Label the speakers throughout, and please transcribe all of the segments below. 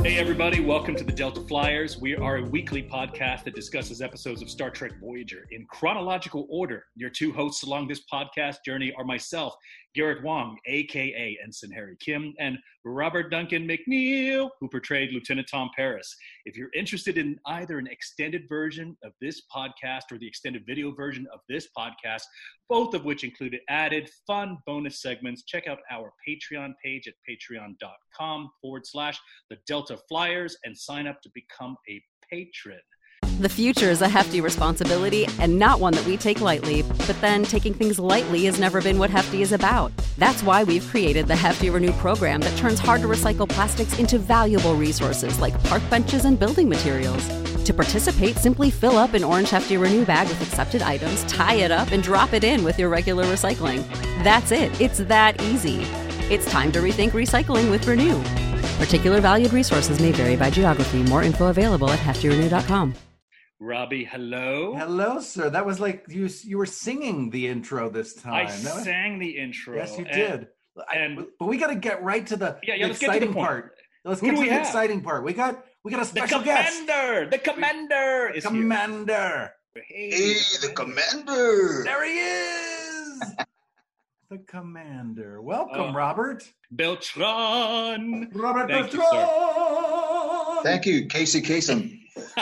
Speaker 1: Hey everybody, welcome to the Delta Flyers. We are a weekly podcast that discusses episodes of Star Trek Voyager in chronological order. Your two hosts along this podcast journey are myself, Garrett Wang, aka Ensign Harry Kim, and Robert Duncan McNeil, who portrayed Lieutenant Tom Paris. If you're interested in either an extended version of this podcast or the extended video version of this podcast, both of which included added fun bonus segments, check out our Patreon page at patreon.com/the Delta Flyers and sign up to become a patron.
Speaker 2: The future is a hefty responsibility and not one that we take lightly. But then taking things lightly has never been what Hefty is about. That's why we've created the Hefty Renew program that turns hard-to-recycle plastics into valuable resources like park benches and building materials. To participate, simply fill up an orange Hefty Renew bag with accepted items, tie it up, and drop it in with your regular recycling. That's it. It's that easy. It's time to rethink recycling with Renew. Particular valued resources may vary by geography. More info available at heftyrenew.com.
Speaker 1: Robbie, hello.
Speaker 3: Hello, sir. That was like you were singing the intro this time.
Speaker 1: I sang the intro.
Speaker 3: Yes, you did. But we got to get right to the exciting part. Let's get to the exciting part. We got a special guest.
Speaker 1: The Commander is
Speaker 3: Commander.
Speaker 4: Hey, the Commander.
Speaker 3: There he is. The Commander. Welcome, Robert.
Speaker 1: Beltran.
Speaker 3: Robert
Speaker 1: Thank
Speaker 3: Beltran.
Speaker 4: Thank you, Casey Kasem.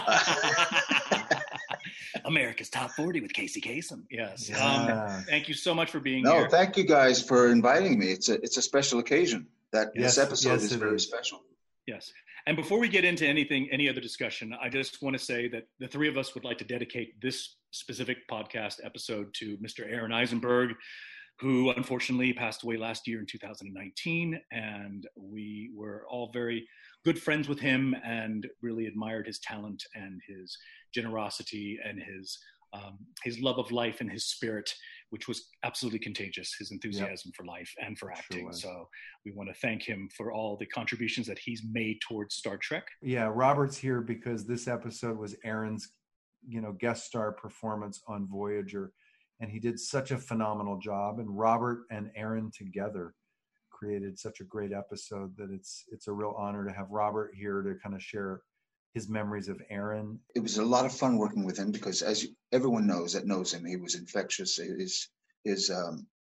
Speaker 1: America's Top 40 with Casey Kasem. Yes.
Speaker 3: Yeah.
Speaker 1: Thank you so much for being
Speaker 4: No,
Speaker 1: here.
Speaker 4: thank you guys for inviting me. It's a special occasion. This episode is very special.
Speaker 1: Yes. And before we get into any other discussion, I just want to say that the three of us would like to dedicate this specific podcast episode to Mr. Aaron Eisenberg, who unfortunately passed away last year in 2019. And we were all very good friends with him and really admired his talent and his generosity and his love of life and his spirit, which was absolutely contagious, his enthusiasm for life and for acting.
Speaker 3: Sure.
Speaker 1: So we want to thank him for all the contributions that he's made towards Star Trek.
Speaker 3: Yeah, Robert's here because this episode was Aaron's, guest star performance on Voyager. And he did such a phenomenal job. And Robert and Aaron together created such a great episode that it's a real honor to have Robert here to kind of share his memories of Aaron.
Speaker 4: It was a lot of fun working with him because, as everyone knows that knows him, he was infectious. His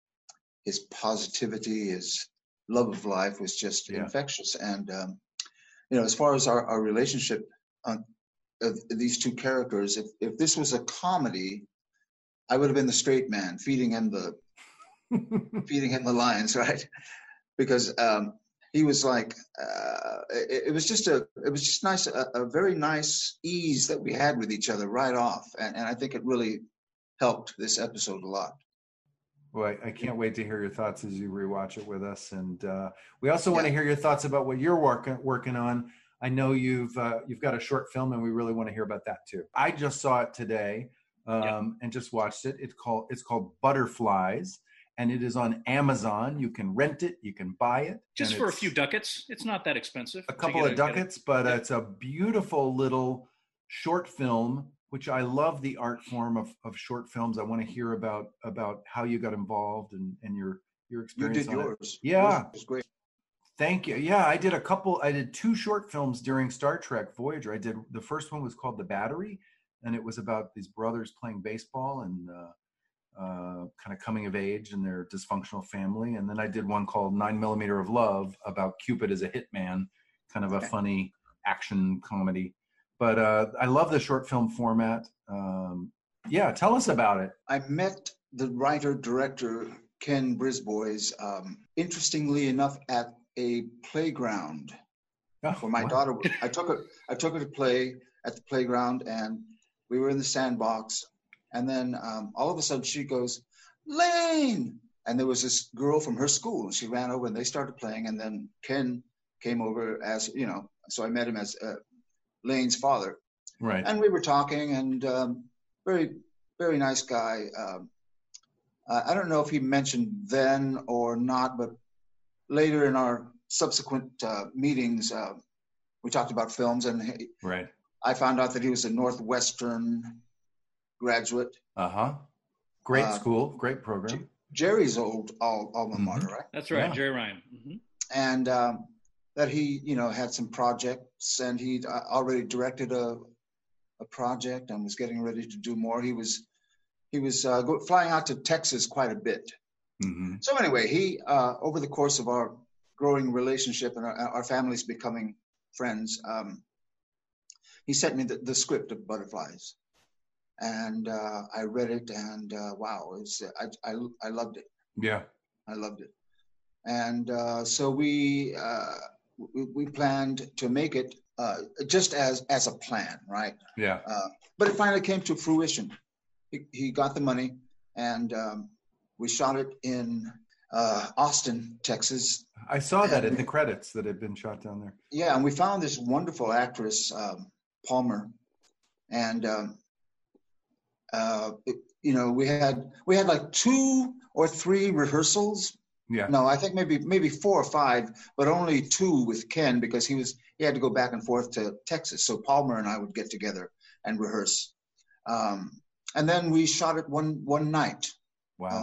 Speaker 4: positivity, his love of life was just infectious. And as far as our relationship of these two characters, if this was a comedy, I would have been the straight man feeding him the lines, right? Because he was like, it was just nice, a very nice ease that we had with each other right off, and I think it really helped this episode a lot.
Speaker 3: Well, I can't wait to hear your thoughts as you rewatch it with us, and we also want to hear your thoughts about what you're working on. I know you've got a short film, and we really want to hear about that too. I just saw it today. And just watched it. It's called Butterflies, and it is on Amazon. You can rent it, you can buy it.
Speaker 1: Just for a few ducats. It's not that expensive.
Speaker 3: A couple of ducats, but it's a beautiful little short film, which I love the art form of short films. I want to hear about how you got involved and your experience.
Speaker 4: You did yours.
Speaker 3: Yeah.
Speaker 4: It was great.
Speaker 3: Thank you. Yeah, I did two short films during Star Trek Voyager. The first one was called The Battery, and it was about these brothers playing baseball and kind of coming of age in their dysfunctional family. And then I did one called 9mm of Love about Cupid as a hitman, kind of a funny action comedy. But I love the short film format. Tell us about it.
Speaker 4: I met the writer-director, Ken Brisbois, interestingly enough, at a playground for my daughter. I took her to play at the playground, and we were in the sandbox, and then all of a sudden she goes, "Lane!" And there was this girl from her school, and she ran over, and they started playing, and then Ken came over as, so I met him as Lane's father.
Speaker 3: Right.
Speaker 4: And we were talking, and very, very nice guy. I don't know if he mentioned then or not, but later in our subsequent meetings, we talked about films, and
Speaker 3: right.
Speaker 4: I found out that he was a Northwestern graduate.
Speaker 3: Great school, great program.
Speaker 4: Jerry's old alma mater, right?
Speaker 1: That's right, Jerry Ryan. Mm-hmm.
Speaker 4: And that he, had some projects, and he'd already directed a project and was getting ready to do more. He was flying out to Texas quite a bit.
Speaker 3: Mm-hmm.
Speaker 4: So anyway, he over the course of our growing relationship and our families becoming friends, he sent me the script of Butterflies, and I read it, and wow, I loved it.
Speaker 3: Yeah,
Speaker 4: I loved it, and so we planned to make it just as a plan, right?
Speaker 3: Yeah.
Speaker 4: But it finally came to fruition. He got the money, and we shot it in Austin, Texas.
Speaker 3: I saw that in the credits that had been shot down there.
Speaker 4: Yeah, and we found this wonderful actress, Palmer, and we had like 2 or 3 rehearsals.
Speaker 3: Yeah.
Speaker 4: No, I think maybe 4 or 5, but only 2 with Ken, because he had to go back and forth to Texas. So Palmer and I would get together and rehearse, and then we shot it one night.
Speaker 3: Wow.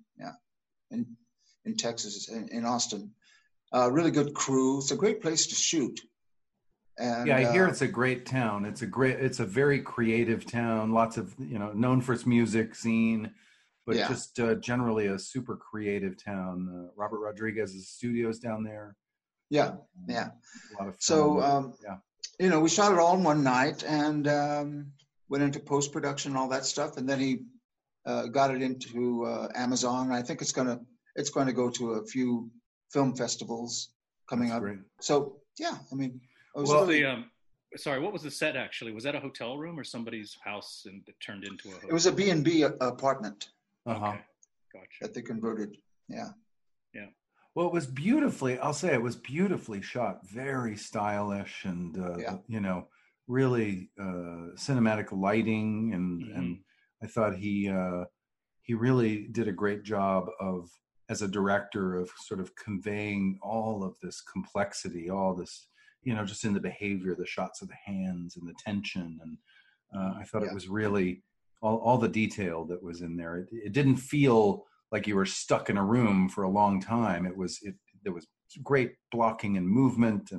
Speaker 4: In Texas, in Austin. Really good crew. It's a great place to shoot. And,
Speaker 3: yeah, I hear it's a great town. It's a very creative town. Lots of, known for its music scene, but just generally a super creative town. Robert Rodriguez's studios down there.
Speaker 4: Yeah.
Speaker 3: A lot of fun.
Speaker 4: So, we shot it all in one night, and went into post-production and all that stuff. And then he got it into Amazon. I think it's going to go to a few film festivals coming up. Great. So, yeah, I mean,
Speaker 1: what was the set actually? Was that a hotel room or somebody's house and it turned into a hotel?
Speaker 4: It was a B&B apartment.
Speaker 1: Uh-huh. Okay. Gotcha.
Speaker 4: That they converted. Yeah.
Speaker 1: Yeah.
Speaker 3: Well, it was beautifully shot, very stylish, and, really cinematic lighting. And I thought he really did a great job as a director of sort of conveying all of this complexity, all this, just in the behavior, the shots of the hands and the tension. And I thought it was really all the detail that was in there. It didn't feel like you were stuck in a room for a long time. There was great blocking and movement,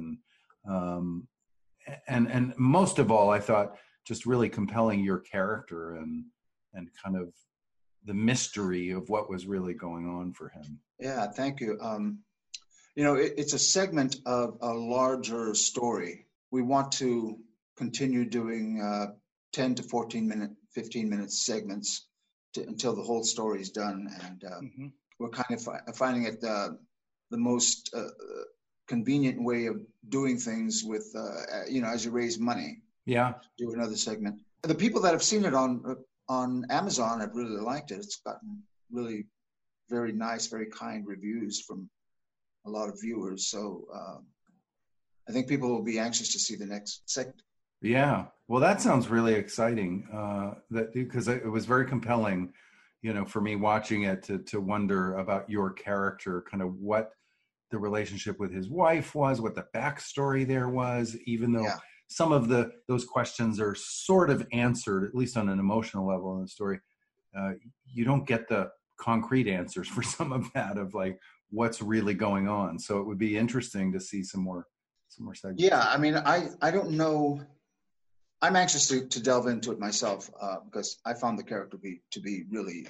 Speaker 3: and most of all, I thought just really compelling your character and kind of the mystery of what was really going on for him.
Speaker 4: Yeah, thank you. It's a segment of a larger story. We want to continue doing 10 to 15 minute segments until the whole story is done. And we're kind of finding it the most convenient way of doing things with, as you raise money.
Speaker 3: Yeah.
Speaker 4: Do another segment. The people that have seen it on Amazon have really liked it. It's gotten really very nice, very kind reviews from a lot of viewers. So I think people will be anxious to see the next segment.
Speaker 3: Yeah. Well, that sounds really exciting. Because it was very compelling, for me watching it to wonder about your character, kind of what the relationship with his wife was, what the backstory there was, even though some of those questions are sort of answered, at least on an emotional level in the story. You don't get the concrete answers for some of that, of like what's really going on. So it would be interesting to see some more segments.
Speaker 4: Yeah, I mean, I don't know. I'm anxious to delve into it myself because I found the character to be really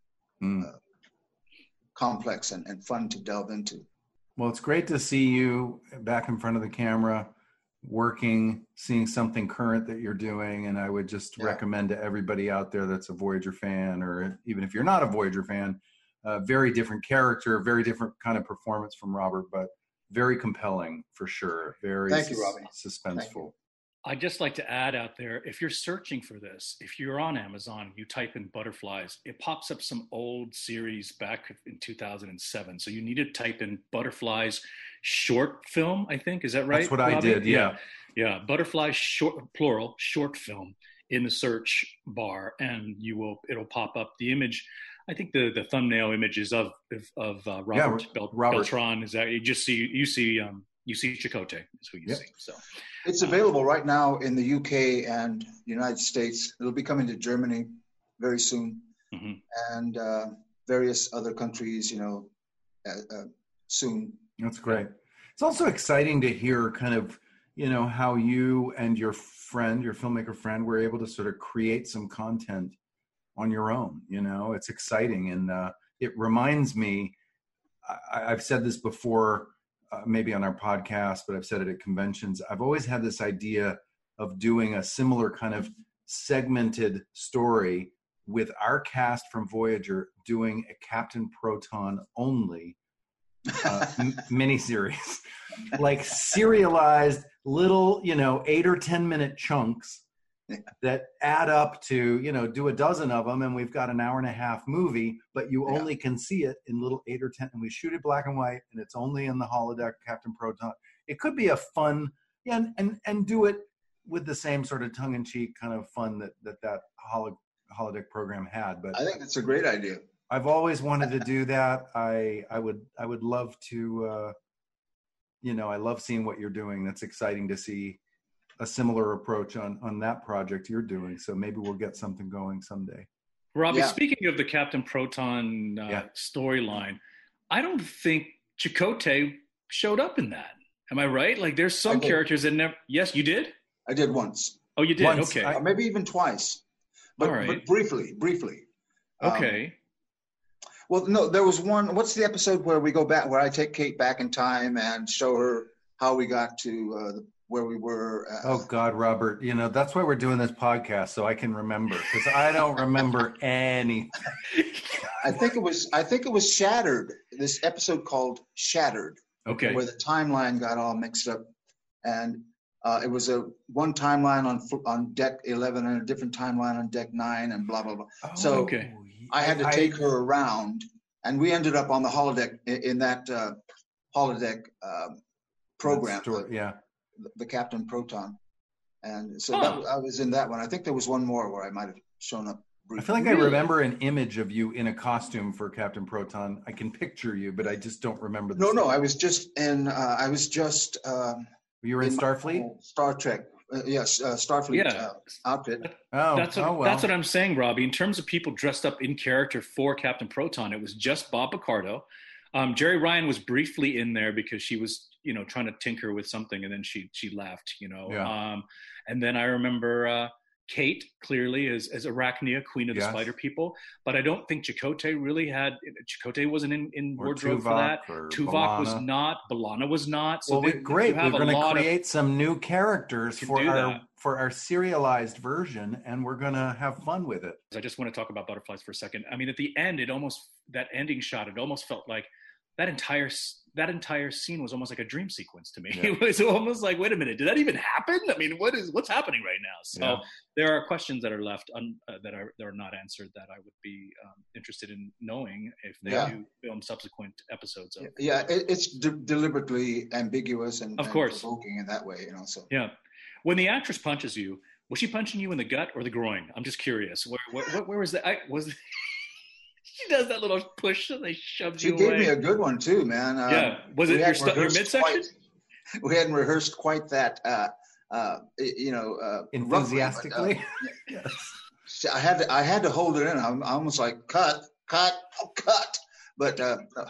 Speaker 4: complex and fun to delve into.
Speaker 3: Well, it's great to see you back in front of the camera, working, seeing something current that you're doing. And I would just recommend to everybody out there that's a Voyager fan, or even if you're not a Voyager fan, very different character, very different kind of performance from Robert, but very compelling for sure. Very
Speaker 4: Thank you, Robbie.
Speaker 3: Suspenseful.
Speaker 1: I'd just like to add out there, if you're searching for this, if you're on Amazon, you type in Butterflies, it pops up some old series back in 2007. So you need to type in Butterflies short film, I think. Is that right?
Speaker 3: That's what Robbie? I did,
Speaker 1: yeah. Yeah, Butterflies plural, short film in the search bar, and it'll pop up the image. I think the thumbnail image is of Robert Beltran. Is that you see Chakotay is who you see. So
Speaker 4: it's available right now in the UK and United States. It'll be coming to Germany very soon, and various other countries, soon.
Speaker 3: That's great. It's also exciting to hear kind of, how you and your filmmaker friend, were able to sort of create some content on your own. It's exciting. And it reminds me, I've said this before, maybe on our podcast, but I've said it at conventions. I've always had this idea of doing a similar kind of segmented story with our cast from Voyager doing a Captain Proton only miniseries, like serialized little, 8 or 10 minute chunks that add up to, do a dozen of them, and we've got an 1.5-hour movie, but you only can see it in little 8 or 10, and we shoot it black and white, and it's only in the holodeck Captain Proton. It could be a fun, and do it with the same sort of tongue-in-cheek kind of fun that holodeck program had. But
Speaker 4: I think that's a great idea.
Speaker 3: I've always wanted to do that. I would love to, I love seeing what you're doing. That's exciting to see a similar approach on that project you're doing. So maybe we'll get something going someday.
Speaker 1: Robbie, speaking of the Captain Proton storyline, I don't think Chakotay showed up in that. Am I right? Like, there's some characters that never. Yes, you did?
Speaker 4: I did once.
Speaker 1: Oh, you did?
Speaker 3: Once.
Speaker 1: Okay.
Speaker 4: Maybe even twice. But,
Speaker 1: all right.
Speaker 4: But briefly.
Speaker 1: Okay.
Speaker 4: Well, no, there was one. What's the episode where we go back, where I take Kate back in time and show her how we got to where we were?
Speaker 3: Oh God, Robert, that's why we're doing this podcast, so I can remember, because I don't remember anything.
Speaker 4: I think it was Shattered. This episode called Shattered.
Speaker 1: Okay.
Speaker 4: Where the timeline got all mixed up, and it was one timeline on deck 11 and a different timeline on deck 9, and blah blah blah.
Speaker 3: Oh,
Speaker 4: so
Speaker 1: okay.
Speaker 4: I had to take her around, and we ended up on the holodeck in that holodeck program. The Captain Proton, and so I was in that one. I think there was one more where I might have shown up briefly.
Speaker 3: I feel like I remember an image of you in a costume for Captain Proton. I can picture you, but I just don't remember.
Speaker 4: No, I was just in.
Speaker 3: You were in Starfleet?
Speaker 4: Star Trek. Yes, Starfleet outfit.
Speaker 1: That's what I'm saying, Robbie. In terms of people dressed up in character for Captain Proton, it was just Bob Picardo. Jerry Ryan was briefly in there because she was, trying to tinker with something, and then she left, and then I remember Kate clearly as Arachnia, Queen of the Spider People, but I don't think Chakotay really had. Chakotay wasn't in wardrobe for that. Tuvok was not. B'Elanna was not. So
Speaker 3: great. We're going to create some new characters for our serialized version, and we're going to have fun with it.
Speaker 1: I just want to talk about Butterflies for a second. I mean, at the end, that ending shot, it almost felt like that entire scene was almost like a dream sequence to me. Yeah. It was almost like, wait a minute, did that even happen? I mean, what's happening right now? So there are questions that are left that are not answered that I would be interested in knowing if they do film subsequent episodes of.
Speaker 4: Yeah, it's deliberately ambiguous and
Speaker 1: of course
Speaker 4: provoking in that way, So
Speaker 1: yeah, when the actress punches you, was she punching you in the gut or the groin? I'm just curious. Where was that? She does that little push and they shove you away.
Speaker 4: She gave me a good one too, man.
Speaker 1: Was it your midsection?
Speaker 4: We hadn't rehearsed quite that,
Speaker 3: enthusiastically.
Speaker 4: Roughly, but, I had to hold it in. I'm almost like cut. But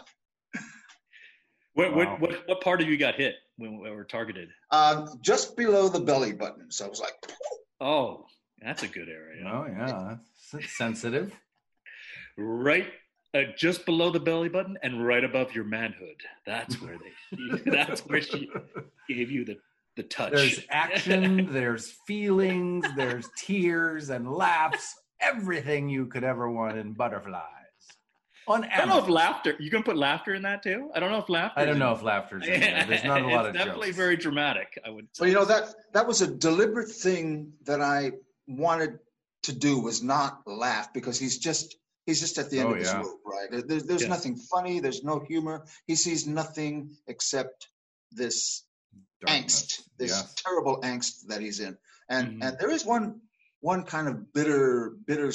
Speaker 1: what part of you got hit when we were targeted?
Speaker 4: Just below the belly button. So I was like,
Speaker 1: oh, that's a good area.
Speaker 3: Oh yeah, that's sensitive.
Speaker 1: Right, just below the belly button and right above your manhood. That's where she gave you the touch.
Speaker 3: There's action, there's feelings, there's tears and laughs, everything you could ever want in Butterflies.
Speaker 1: I don't know if laughter. You can put laughter in that too. I don't know if laughter.
Speaker 3: I don't know if laughter's in there. There's not a lot of jokes.
Speaker 1: It's definitely very dramatic, I would say.
Speaker 4: Well, that was a deliberate thing that I wanted to do, was not laugh, because he's just at the end of his rope, right? There's nothing funny. There's no humor. He sees nothing except this angst, this terrible angst that he's in. And there is one kind of bitter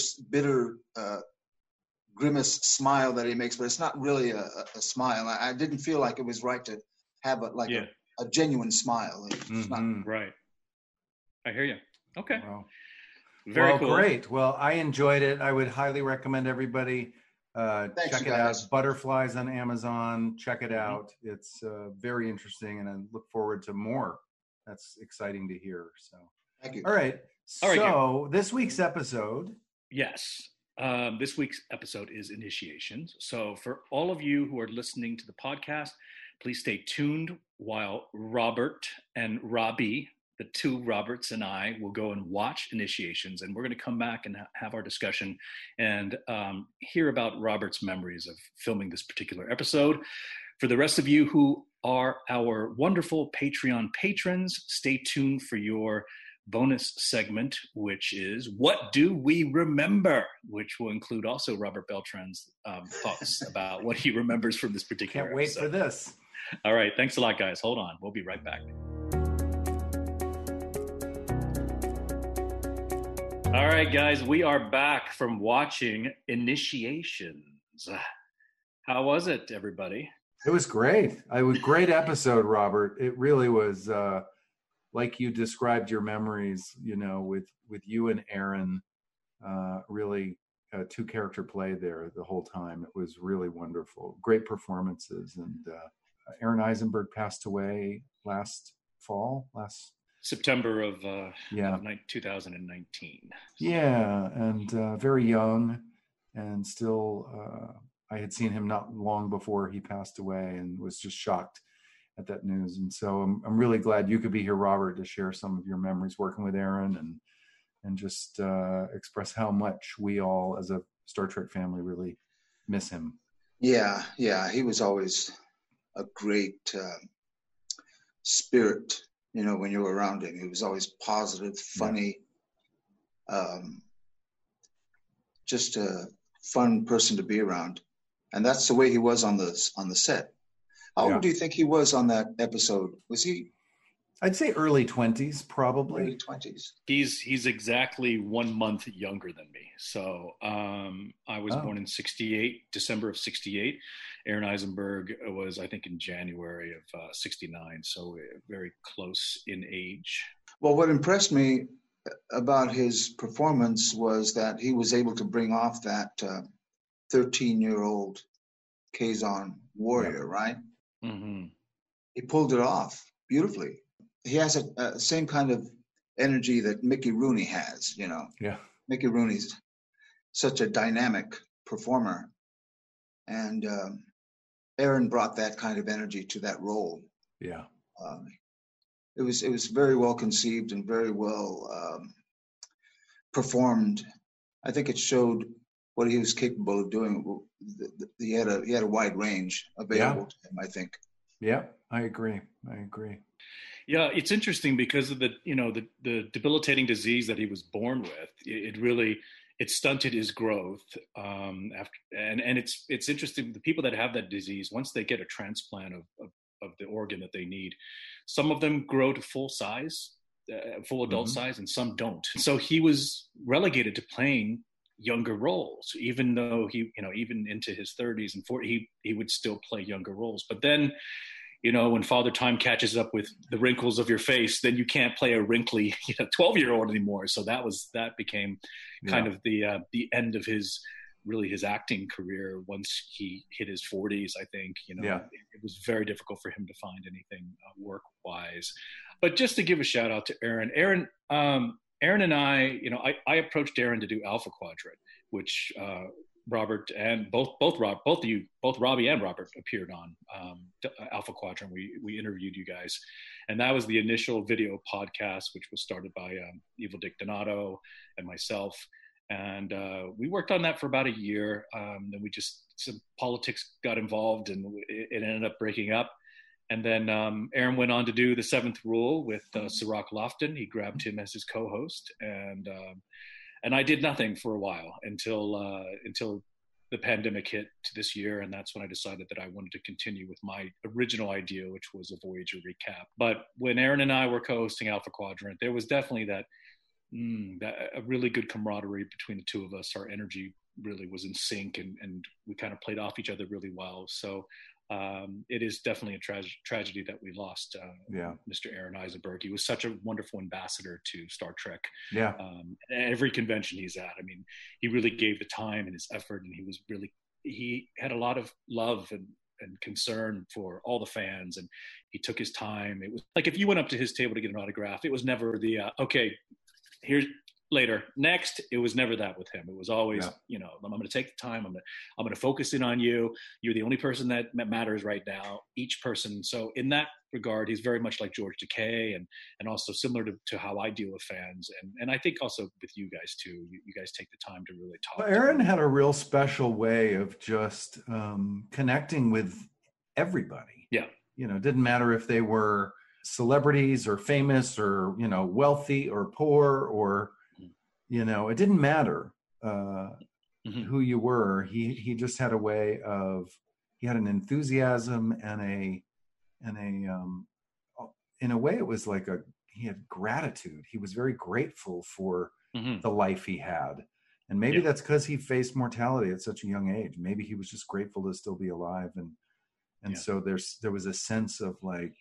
Speaker 4: grimace smile that he makes, but it's not really a smile. I didn't feel like it was right to have a genuine smile. It's not
Speaker 1: right. I hear you. Okay.
Speaker 3: Wow.
Speaker 1: Very cool.
Speaker 3: Great. Well, I enjoyed it. I would highly recommend everybody
Speaker 4: Thanks,
Speaker 3: check it out. Butterflies on Amazon. Check it out. It's very interesting, and I look forward to more. That's exciting to hear. So,
Speaker 4: thank you.
Speaker 3: All right. So this week's episode.
Speaker 1: Yes. This week's episode is initiations. So for all of you who are listening to the podcast, please stay tuned while Robert and Robbie, the two Roberts, and I will go and watch initiations, and we're going to come back and have our discussion and hear about Robert's memories of filming this particular episode. For the rest of you who are our wonderful Patreon patrons, stay tuned for your bonus segment, which is What Do We Remember? Which will include also Robert Beltran's thoughts about what he remembers from this particular
Speaker 3: Can't wait
Speaker 1: episode.
Speaker 3: for this.
Speaker 1: All right. Thanks a lot, guys. Hold on. We'll be right back. All right, guys. We are back from watching Initiations. How was it, everybody?
Speaker 3: It was great. Great episode, Robert. It really was, like you described your memories, with you and Aaron, really two character play there the whole time. It was really wonderful. Great performances. And Aaron Eisenberg passed away last
Speaker 1: September of 2019.
Speaker 3: Yeah, and very young, and still, I had seen him not long before he passed away, and was just shocked at that news. And so I'm really glad you could be here, Robert, to share some of your memories working with Aaron, and just express how much we all, as a Star Trek family, really miss him.
Speaker 4: Yeah, he was always a great spirit. When you were around him, he was always positive, funny, just a fun person to be around. And that's the way he was on the set. How old do you think he was on that episode? Was he?
Speaker 3: I'd say early 20s, probably.
Speaker 4: Early 20s.
Speaker 1: He's exactly 1 month younger than me. So I was born in 68, December of 68. Aaron Eisenberg was, I think, in January of 69. So very close in age.
Speaker 4: Well, what impressed me about his performance was that he was able to bring off that 13-year-old Kazon warrior, right?
Speaker 1: Mm-hmm.
Speaker 4: He pulled it off beautifully. He has a same kind of energy that Mickey Rooney has,
Speaker 3: Yeah.
Speaker 4: Mickey Rooney's such a dynamic performer. And Aaron brought that kind of energy to that role.
Speaker 3: Yeah.
Speaker 4: It was very well conceived and very well performed. I think it showed what he was capable of doing. He had a wide range available to him, I think.
Speaker 3: Yeah, I agree.
Speaker 1: Yeah, it's interesting because of the debilitating disease that he was born with. It stunted his growth. And it's interesting. The people that have that disease, once they get a transplant of the organ that they need, some of them grow to full size, full adult size, and some don't. So he was relegated to playing younger roles, even though even into his 30s and 40s, he would still play younger roles. But then, when Father Time catches up with the wrinkles of your face, then you can't play a wrinkly 12-year-old anymore. So that became kind of the end of his acting career once he hit his 40s. I think it was very difficult for him to find anything work-wise. But just to give a shout out to Aaron and I approached Aaron to do Alpha Quadrant, which Robert and both Robbie and Robert appeared on Alpha Quadrant. We interviewed you guys, and that was the initial video podcast, which was started by Evil Dick Donato and myself. And we worked on that for about a year. Then some politics got involved, and it ended up breaking up. And then Aaron went on to do The Seventh Rule with Cirroc Lofton. He grabbed him as his co-host, and I did nothing for a while until the pandemic hit this year, and that's when I decided that I wanted to continue with my original idea, which was a Voyager recap. But when Aaron and I were co-hosting Alpha Quadrant, there was definitely that a really good camaraderie between the two of us. Our energy really was in sync, and we kind of played off each other really well. So it is definitely a tragedy that we lost Mr. Aaron Eisenberg. He was such a wonderful ambassador to Star Trek. Yeah. Every convention he's at, I mean, he really gave the time and his effort, and he was really he had a lot of love and concern for all the fans, and he took his time. It was like if you went up to his table to get an autograph, it was never the okay, here's later, next. It was never that with him. It was always, I'm going to take the time. I'm going to focus in on you. You're the only person that matters right now. Each person. So in that regard, he's very much like George Takei, and also similar to how I deal with fans. And I think also with you guys too. You guys take the time to really talk.
Speaker 3: Well, Aaron had a real special way of just connecting with everybody.
Speaker 1: Yeah.
Speaker 3: It didn't matter if they were celebrities or famous or, wealthy or poor or, it didn't matter who you were. He just had a way of, he had an enthusiasm and in a way it was like he had gratitude. He was very grateful for the life he had. And maybe that's because he faced mortality at such a young age. Maybe he was just grateful to still be alive. And so there was a sense of like,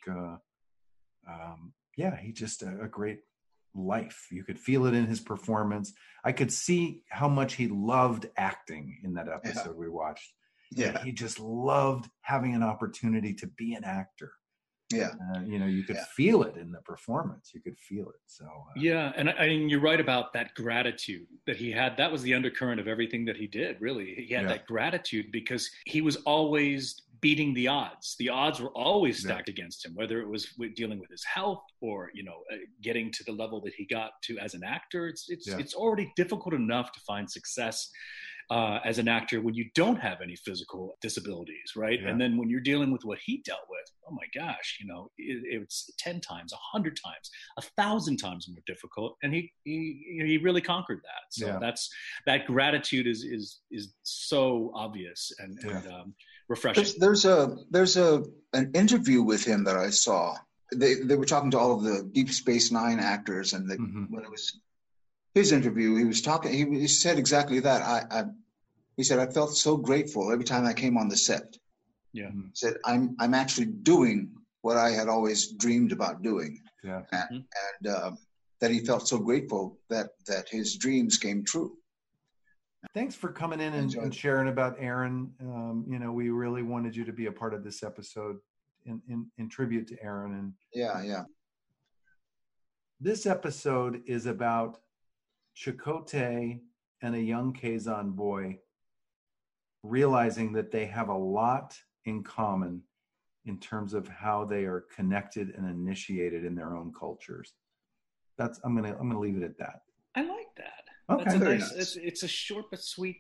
Speaker 3: he just a great life. You could feel it in his performance. I could see how much he loved acting in that episode we watched. Yeah. He just loved having an opportunity to be an actor. Yeah. You could feel it in the performance. You could feel it. So
Speaker 1: and you're right about that gratitude that he had. That was the undercurrent of everything that he did, really. He had that gratitude because he was always beating the odds. The odds were always stacked against him, whether it was dealing with his health or, getting to the level that he got to as an actor. It's already difficult enough to find success as an actor when you don't have any physical disabilities, right? Yeah. And then when you're dealing with what he dealt with, oh my gosh, it's 10 times, 100 times, 1,000 times more difficult. And he really conquered that. So that gratitude is so obvious and refreshing.
Speaker 4: There's an interview with him that I saw. They were talking to all of the Deep Space Nine actors, and when it was his interview, he was talking. He said exactly that. He said, I felt so grateful every time I came on the set.
Speaker 1: Yeah.
Speaker 4: He said, I'm actually doing what I had always dreamed about doing.
Speaker 3: Yeah.
Speaker 4: And that he felt so grateful that his dreams came true.
Speaker 3: Thanks for coming in and sharing about Aaron. We really wanted you to be a part of this episode in tribute to Aaron. And
Speaker 4: yeah.
Speaker 3: This episode is about Chakotay and a young Kazan boy realizing that they have a lot in common in terms of how they are connected and initiated in their own cultures. I'm gonna leave it at that.
Speaker 1: I like that.
Speaker 3: Okay.
Speaker 1: That's nice. It's a short but sweet.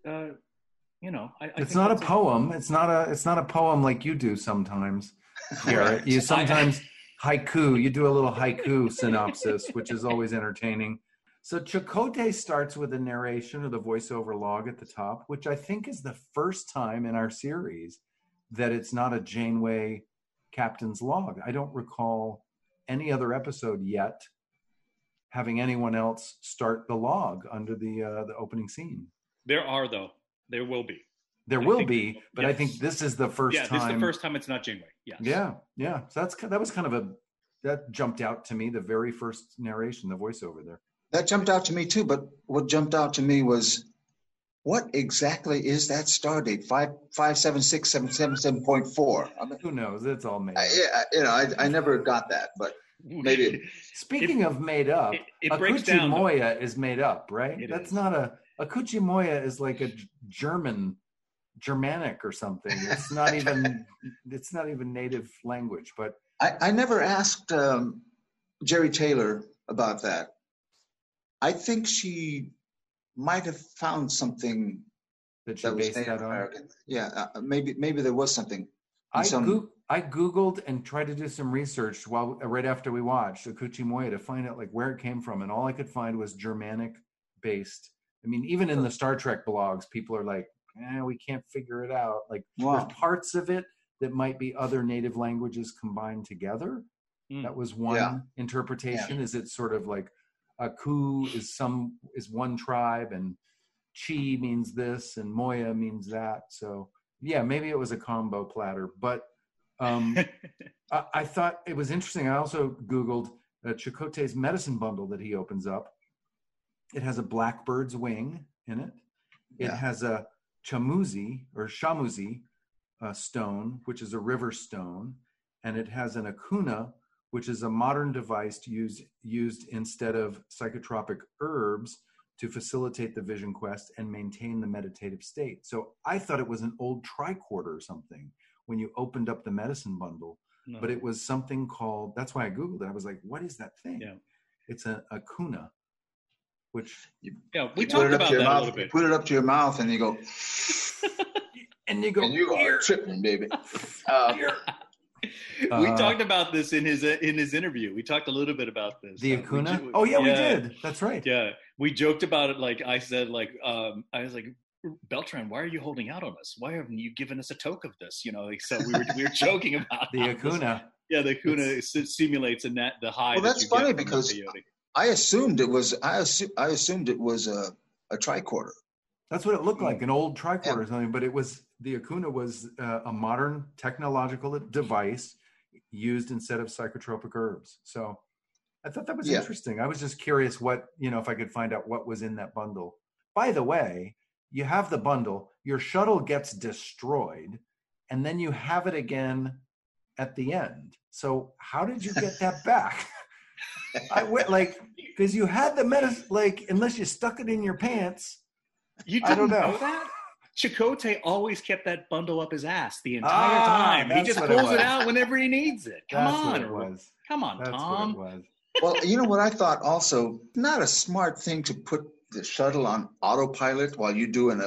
Speaker 3: It's not a poem. It's not a poem like you do sometimes. Garrett. You sometimes haiku. You do a little haiku synopsis, which is always entertaining. So Chakotay starts with a narration or the voiceover log at the top, which I think is the first time in our series that it's not a Janeway captain's log. I don't recall any other episode yet having anyone else start the log under the opening scene.
Speaker 1: There are, though. There will be.
Speaker 3: There will be, but yes. I think this is the first time. Yeah, this is
Speaker 1: the first time it's not Janeway. Yes.
Speaker 3: Yeah. So that was kind of that jumped out to me, the very first narration, the voiceover there.
Speaker 4: That jumped out to me too, but what jumped out to me was, what exactly is that star date? 57677.4. I mean,
Speaker 3: who knows? It's all made
Speaker 4: up. I never got that, but maybe.
Speaker 3: Speaking of made up,
Speaker 1: it breaks down.
Speaker 3: Moya is made up, right?
Speaker 1: That's
Speaker 3: not a Moya is like a Germanic or something. It's not even native language. But
Speaker 4: I never asked Jeri Taylor about that. I think she might have found something
Speaker 3: that was Native
Speaker 4: American. Yeah, maybe there was something.
Speaker 3: I Googled and tried to do some research right after we watched Okuchi Moya to find out like where it came from, and all I could find was Germanic based. I mean, even in the Star Trek blogs, people are like, we can't figure it out. Like there's parts of it that might be other native languages combined together. That was one interpretation. Is it sort of like Aku is one tribe and Chi means this and Moya means that. So yeah, maybe it was a combo platter, but I thought it was interesting. I also Googled Chakotay's medicine bundle that he opens up. It has a blackbird's wing in it. It has a Shamuzi stone, which is a river stone, and it has an Akuna, which is a modern device used instead of psychotropic herbs to facilitate the vision quest and maintain the meditative state. So I thought it was an old tricorder or something when you opened up the medicine bundle, but it was something called, that's why I Googled it. I was like, what is that thing?
Speaker 1: Yeah.
Speaker 3: It's a Akuna, which...
Speaker 1: we talked about that a little bit.
Speaker 4: You put it up to your mouth and you go...
Speaker 3: and you go...
Speaker 4: And you are tripping, baby.
Speaker 1: We talked about this in his interview. We talked a little bit about this.
Speaker 3: The Akuna? We did. That's right.
Speaker 1: Yeah. We joked about it. Like I said, I was like, Beltran, why are you holding out on us? Why haven't you given us a toke of this? So we were joking about
Speaker 3: the Akuna.
Speaker 1: The Akuna simulates the high.
Speaker 4: Well, that's funny because I assumed it was a tricorder.
Speaker 3: That's what it looked like, an old tricorder or something. But the Akuna was a modern technological device used instead of psychotropic herbs. So I thought that was interesting. I was just curious if I could find out what was in that bundle. By the way, you have the bundle, your shuttle gets destroyed, and then you have it again at the end. So how did you get that back? I went because you had the medicine, unless you stuck it in your pants.
Speaker 1: You didn't know that? Chakotay always kept that bundle up his ass the entire time. He just pulls it out whenever he needs it. Come on, Tom.
Speaker 3: What it was.
Speaker 4: Well, you know what I thought also? Not a smart thing to put the shuttle on autopilot while you do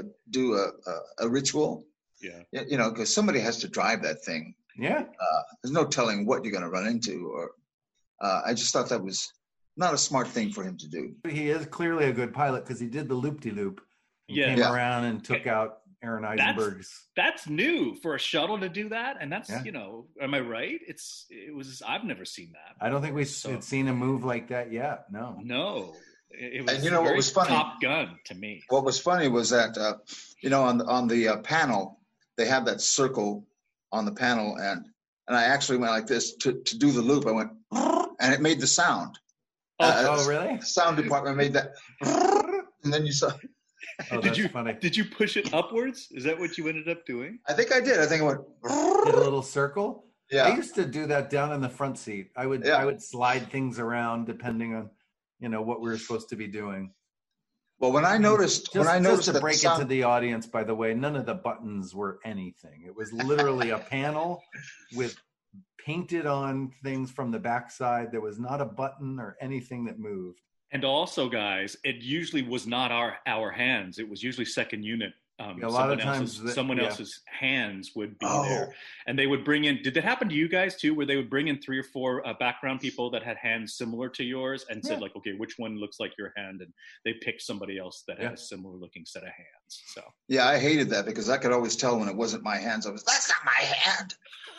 Speaker 4: a ritual.
Speaker 1: Yeah.
Speaker 4: Because somebody has to drive that thing.
Speaker 3: Yeah.
Speaker 4: There's no telling what you're going to run into. Or I just thought that was not a smart thing for him to do.
Speaker 3: He is clearly a good pilot because he did the loop-de-loop. Came around and took out Aaron Eisenberg's.
Speaker 1: That's new for a shuttle to do that, and that's am I right? I've never seen that.
Speaker 3: I don't think we've seen a move like that yet. No.
Speaker 1: It was
Speaker 4: and what was funny?
Speaker 1: Top Gun to me.
Speaker 4: What was funny was that on the panel they have that circle on the panel, and I actually went like this to do the loop. I went and it made the sound.
Speaker 3: Oh, really?
Speaker 4: The sound department made that, and then you saw.
Speaker 3: Oh, funny.
Speaker 1: Did you push it upwards? Is that what you ended up doing?
Speaker 4: I think I did. I think I went.
Speaker 3: Did a little circle.
Speaker 4: Yeah.
Speaker 3: I used to do that down in the front seat. I would slide things around depending on, what we were supposed to be doing.
Speaker 4: Well, when I noticed
Speaker 3: just to break it to the audience, by the way, none of the buttons were anything. It was literally a panel with painted on things from the backside. There was not a button or anything that moved.
Speaker 1: And also, guys, it usually was not our hands. It was usually second unit.
Speaker 3: A lot of times
Speaker 1: someone else's hands would be there, and they would bring in. Did that happen to you guys too, where they would bring in 3 or 4 background people that had hands similar to yours, and said okay, which one looks like your hand, and they picked somebody else that had a similar looking set of hands. So
Speaker 4: I hated that because I could always tell when it wasn't my hands. That's not my hand.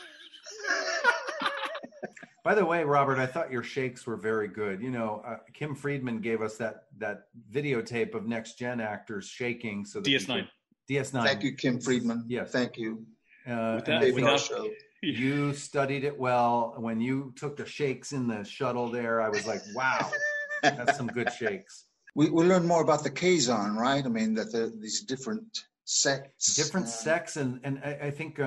Speaker 3: By the way, Robert, I thought your shakes were very good. Kim Friedman gave us that videotape of Next Gen actors shaking. So that
Speaker 1: DS9.
Speaker 4: Thank you, Kim Friedman.
Speaker 3: Yes.
Speaker 4: Thank you.
Speaker 3: You studied it well. When you took the shakes in the shuttle there, I was like, wow, that's some good shakes.
Speaker 4: We learned more about the Kazon, right? I mean, that these different sects.
Speaker 3: Different sects. And I think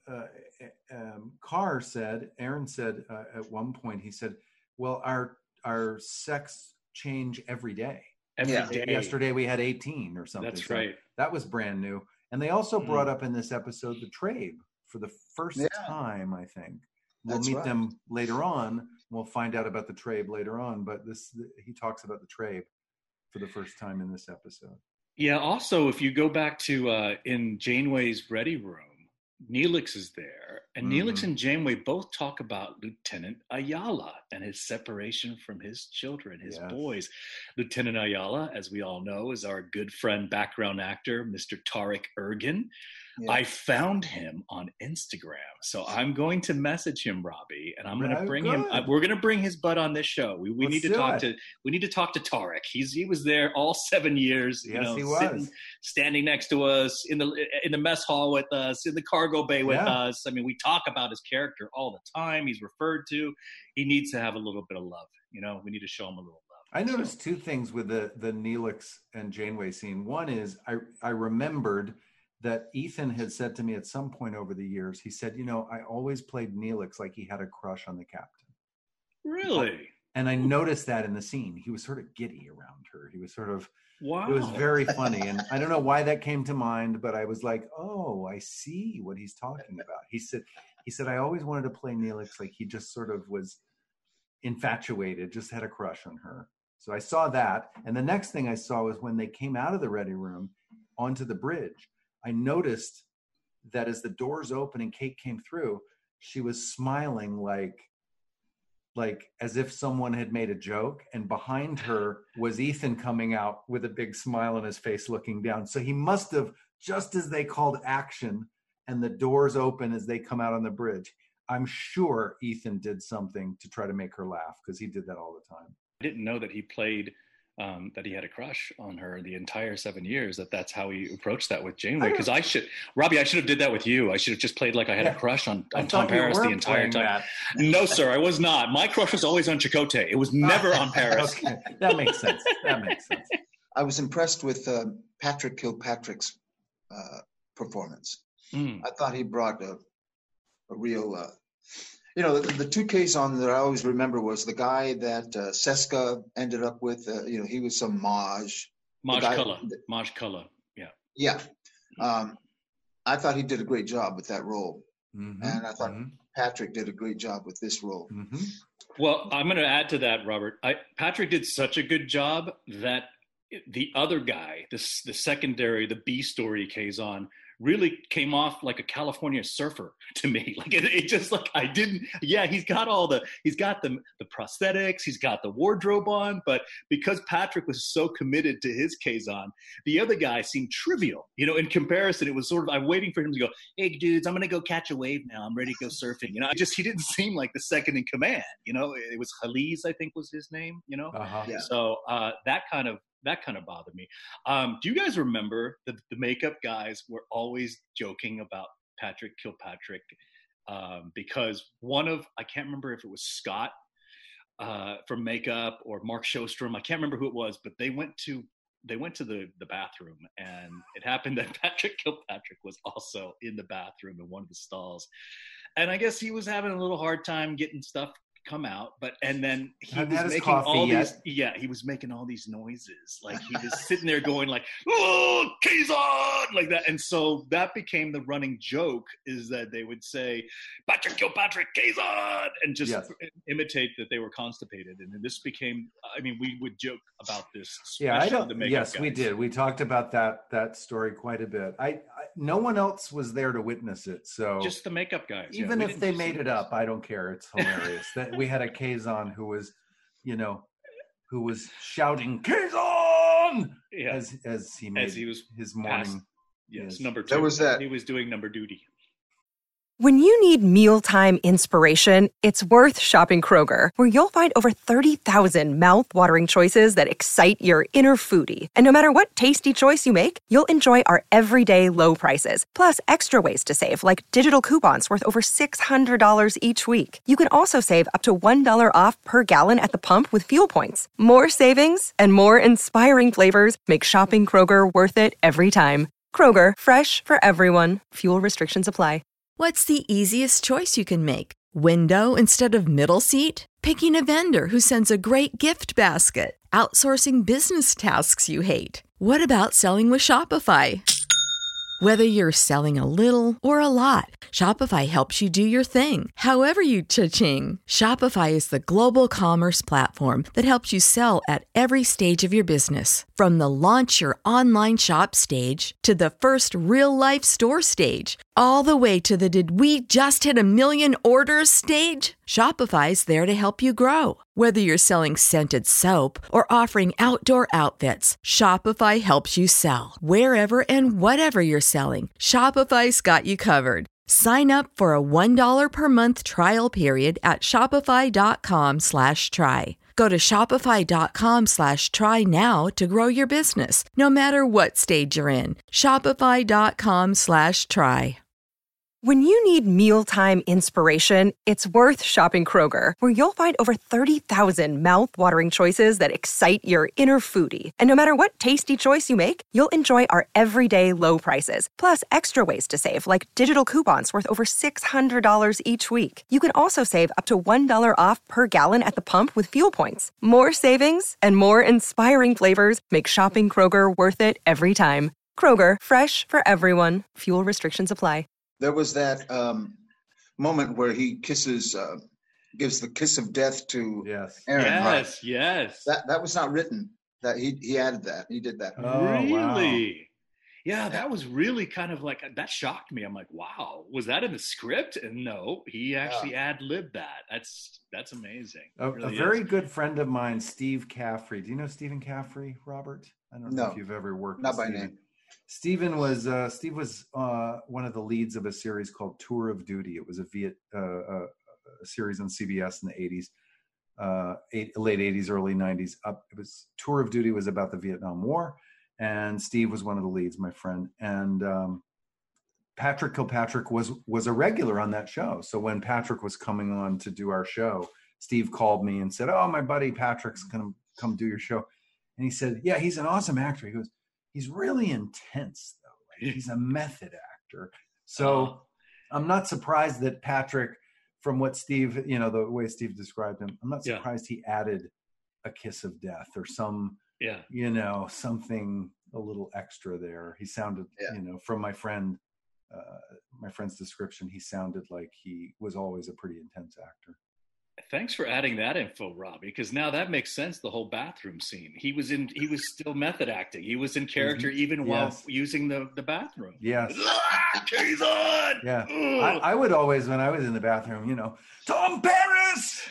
Speaker 3: Aaron said at one point, he said, well, our sects change every day.
Speaker 1: Every day.
Speaker 3: Yesterday we had 18 or something.
Speaker 1: That's right.
Speaker 3: That was brand new. And they also brought up in this episode the Trabe for the first time, I think. We'll meet them later on. We'll find out about the Trabe later on. But he talks about the Trabe for the first time in this episode.
Speaker 1: Yeah. Also, if you go back to in Janeway's ready room, Neelix is there, and Neelix and Janeway both talk about Lieutenant Ayala and his separation from his children, his boys. Lieutenant Ayala, as we all know, is our good friend, background actor, Mr. Tariq Ergin. Yeah. I found him on Instagram, so I'm going to message him, Robbie, and I'm going to bring him. We're going to bring his butt on this show. We need to talk to Tariq. He was there all 7 years.
Speaker 3: Yes, he was
Speaker 1: standing next to us in the mess hall with us, in the cargo bay with us. I mean, we talk about his character all the time. He's referred to. He needs to have a little bit of love. We need to show him a little love.
Speaker 3: I noticed 2 things with the Neelix and Janeway scene. One is I remembered that Ethan had said to me at some point over the years. He said, I always played Neelix like he had a crush on the captain.
Speaker 1: Really?
Speaker 3: And I noticed that in the scene. He was sort of giddy around her. He was sort of,
Speaker 1: wow.
Speaker 3: It was very funny. And I don't know why that came to mind, but I was like, oh, I see what he's talking about. He said, I always wanted to play Neelix like he just sort of was infatuated, just had a crush on her. So I saw that. And the next thing I saw was when they came out of the ready room onto the bridge, I noticed that as the doors opened and Kate came through, she was smiling like as if someone had made a joke, and behind her was Ethan coming out with a big smile on his face looking down. So he must have, just as they called action and the doors open as they come out on the bridge, I'm sure Ethan did something to try to make her laugh, because he did that all the time.
Speaker 1: I didn't know that he played, that he had a crush on her the entire 7 years, that's how he approached that with Janeway. Because Robbie, I should have did that with you. I should have just played like I had a crush on Tom Paris the entire time. No, sir, I was not. My crush was always on Chakotay. It was never on Paris.
Speaker 3: Okay. That makes sense.
Speaker 4: I was impressed with Patrick Kilpatrick's performance. I thought he brought a real... the two Kazon that I always remember was the guy that Seska ended up with. He was some Maj.
Speaker 1: Maj Kula, yeah.
Speaker 4: Yeah. I thought he did a great job with that role. Mm-hmm. And I thought Patrick did a great job with this role.
Speaker 3: Mm-hmm.
Speaker 1: Well, I'm going to add to that, Robert. Patrick did such a good job that the other guy, the secondary, the B story Kazon, really came off like a California surfer to me. Like it just like I didn't. Yeah, he's got the prosthetics, he's got the wardrobe on, but because Patrick was so committed to his Kazon, the other guy seemed trivial. In comparison, it was sort of I'm waiting for him to go, "Hey dudes, I'm gonna go catch a wave now. I'm ready to go surfing." He didn't seem like the second in command. It was Khalees, I think was his name.
Speaker 3: Uh-huh.
Speaker 1: Yeah. So that kind of bothered me. Do you guys remember the makeup guys were always joking about Patrick Kilpatrick because I can't remember if it was Scott from makeup or Mark Shostrom. I can't remember who it was, but they went to the bathroom, and it happened that Patrick Kilpatrick was also in the bathroom in one of the stalls. And I guess he was having a little hard time getting stuff come out, and then he was making all these he was making all these noises, like he was sitting there going like, "Oh, Kazon," like that. And so that became the running joke, is that they would say Patrick Kilpatrick Kazon and just imitate that they were constipated. And this became, we would joke about this.
Speaker 3: We did. We talked about that story quite a bit. No one else was there to witness it, so
Speaker 1: just the makeup guys.
Speaker 3: Even if they made it up, I don't care. It's hilarious. That we had a Kazon who was shouting Kazon as he was his morning.
Speaker 1: Yes, number 2.
Speaker 4: There was that.
Speaker 1: He was doing number duty.
Speaker 5: When you need mealtime inspiration, it's worth shopping Kroger, where you'll find over 30,000 mouth-watering choices that excite your inner foodie. And no matter what tasty choice you make, you'll enjoy our everyday low prices, plus extra ways to save, like digital coupons worth over $600 each week. You can also save up to $1 off per gallon at the pump with fuel points. More savings and more inspiring flavors make shopping Kroger worth it every time. Kroger, fresh for everyone. Fuel restrictions apply.
Speaker 6: What's the easiest choice you can make? Window instead of middle seat? Picking a vendor who sends a great gift basket? Outsourcing business tasks you hate? What about selling with Shopify? Whether you're selling a little or a lot, Shopify helps you do your thing, however you cha-ching. Shopify is the global commerce platform that helps you sell at every stage of your business. From the launch your online shop stage to the first real-life store stage, all the way to the did we just hit 1 million orders stage. Shopify's there to help you grow. Whether you're selling scented soap or offering outdoor outfits, Shopify helps you sell. Wherever and whatever you're selling, Shopify's got you covered. Sign up for a $1 per month trial period at shopify.com/try. Go to shopify.com/try now to grow your business, no matter what stage you're in. Shopify.com/try.
Speaker 5: When you need mealtime inspiration, it's worth shopping Kroger, where you'll find over 30,000 mouth-watering choices that excite your inner foodie. And no matter what tasty choice you make, you'll enjoy our everyday low prices, plus extra ways to save, like digital coupons worth over $600 each week. You can also save up to $1 off per gallon at the pump with fuel points. More savings and more inspiring flavors make shopping Kroger worth it every time. Kroger, fresh for everyone. Fuel restrictions apply.
Speaker 4: There was that moment where he kisses, gives the kiss of death to Aaron.
Speaker 1: Yes, yes.
Speaker 4: That was not written. That he added that. He did that.
Speaker 1: Oh, really?
Speaker 3: Wow.
Speaker 1: Yeah, that was really kind of like, that shocked me. I'm like, wow, was that in the script? And no, he actually ad-libbed that. That's amazing.
Speaker 3: A very good friend of mine, Steve Caffrey. Do you know Stephen Caffrey, Robert? I don't know if you've ever worked with Stephen. Not by name. Steve was one of the leads of a series called Tour of Duty. It was a series on CBS in the 80s, late 80s, early 90s. It was Tour of Duty was about the Vietnam War, and Steve was one of the leads, my friend. And Patrick Kilpatrick was a regular on that show. So when Patrick was coming on to do our show, Steve called me and said, "Oh, my buddy Patrick's gonna come do your show," and he said, "Yeah, he's an awesome actor." He goes, "He's really intense, though. Like, he's a method actor." So I'm not surprised that Patrick, from what Steve, the way Steve described him, I'm not surprised he added a kiss of death or something a little extra there. He sounded, from my friend's description, he sounded like he was always a pretty intense actor.
Speaker 1: Thanks for adding that info, Robbie, because now that makes sense. The whole bathroom scene. He was still method acting. He was in character even while using the bathroom.
Speaker 3: Yes.
Speaker 1: He's on.
Speaker 3: Yeah. I would always, when I was in the bathroom, Tom Paris.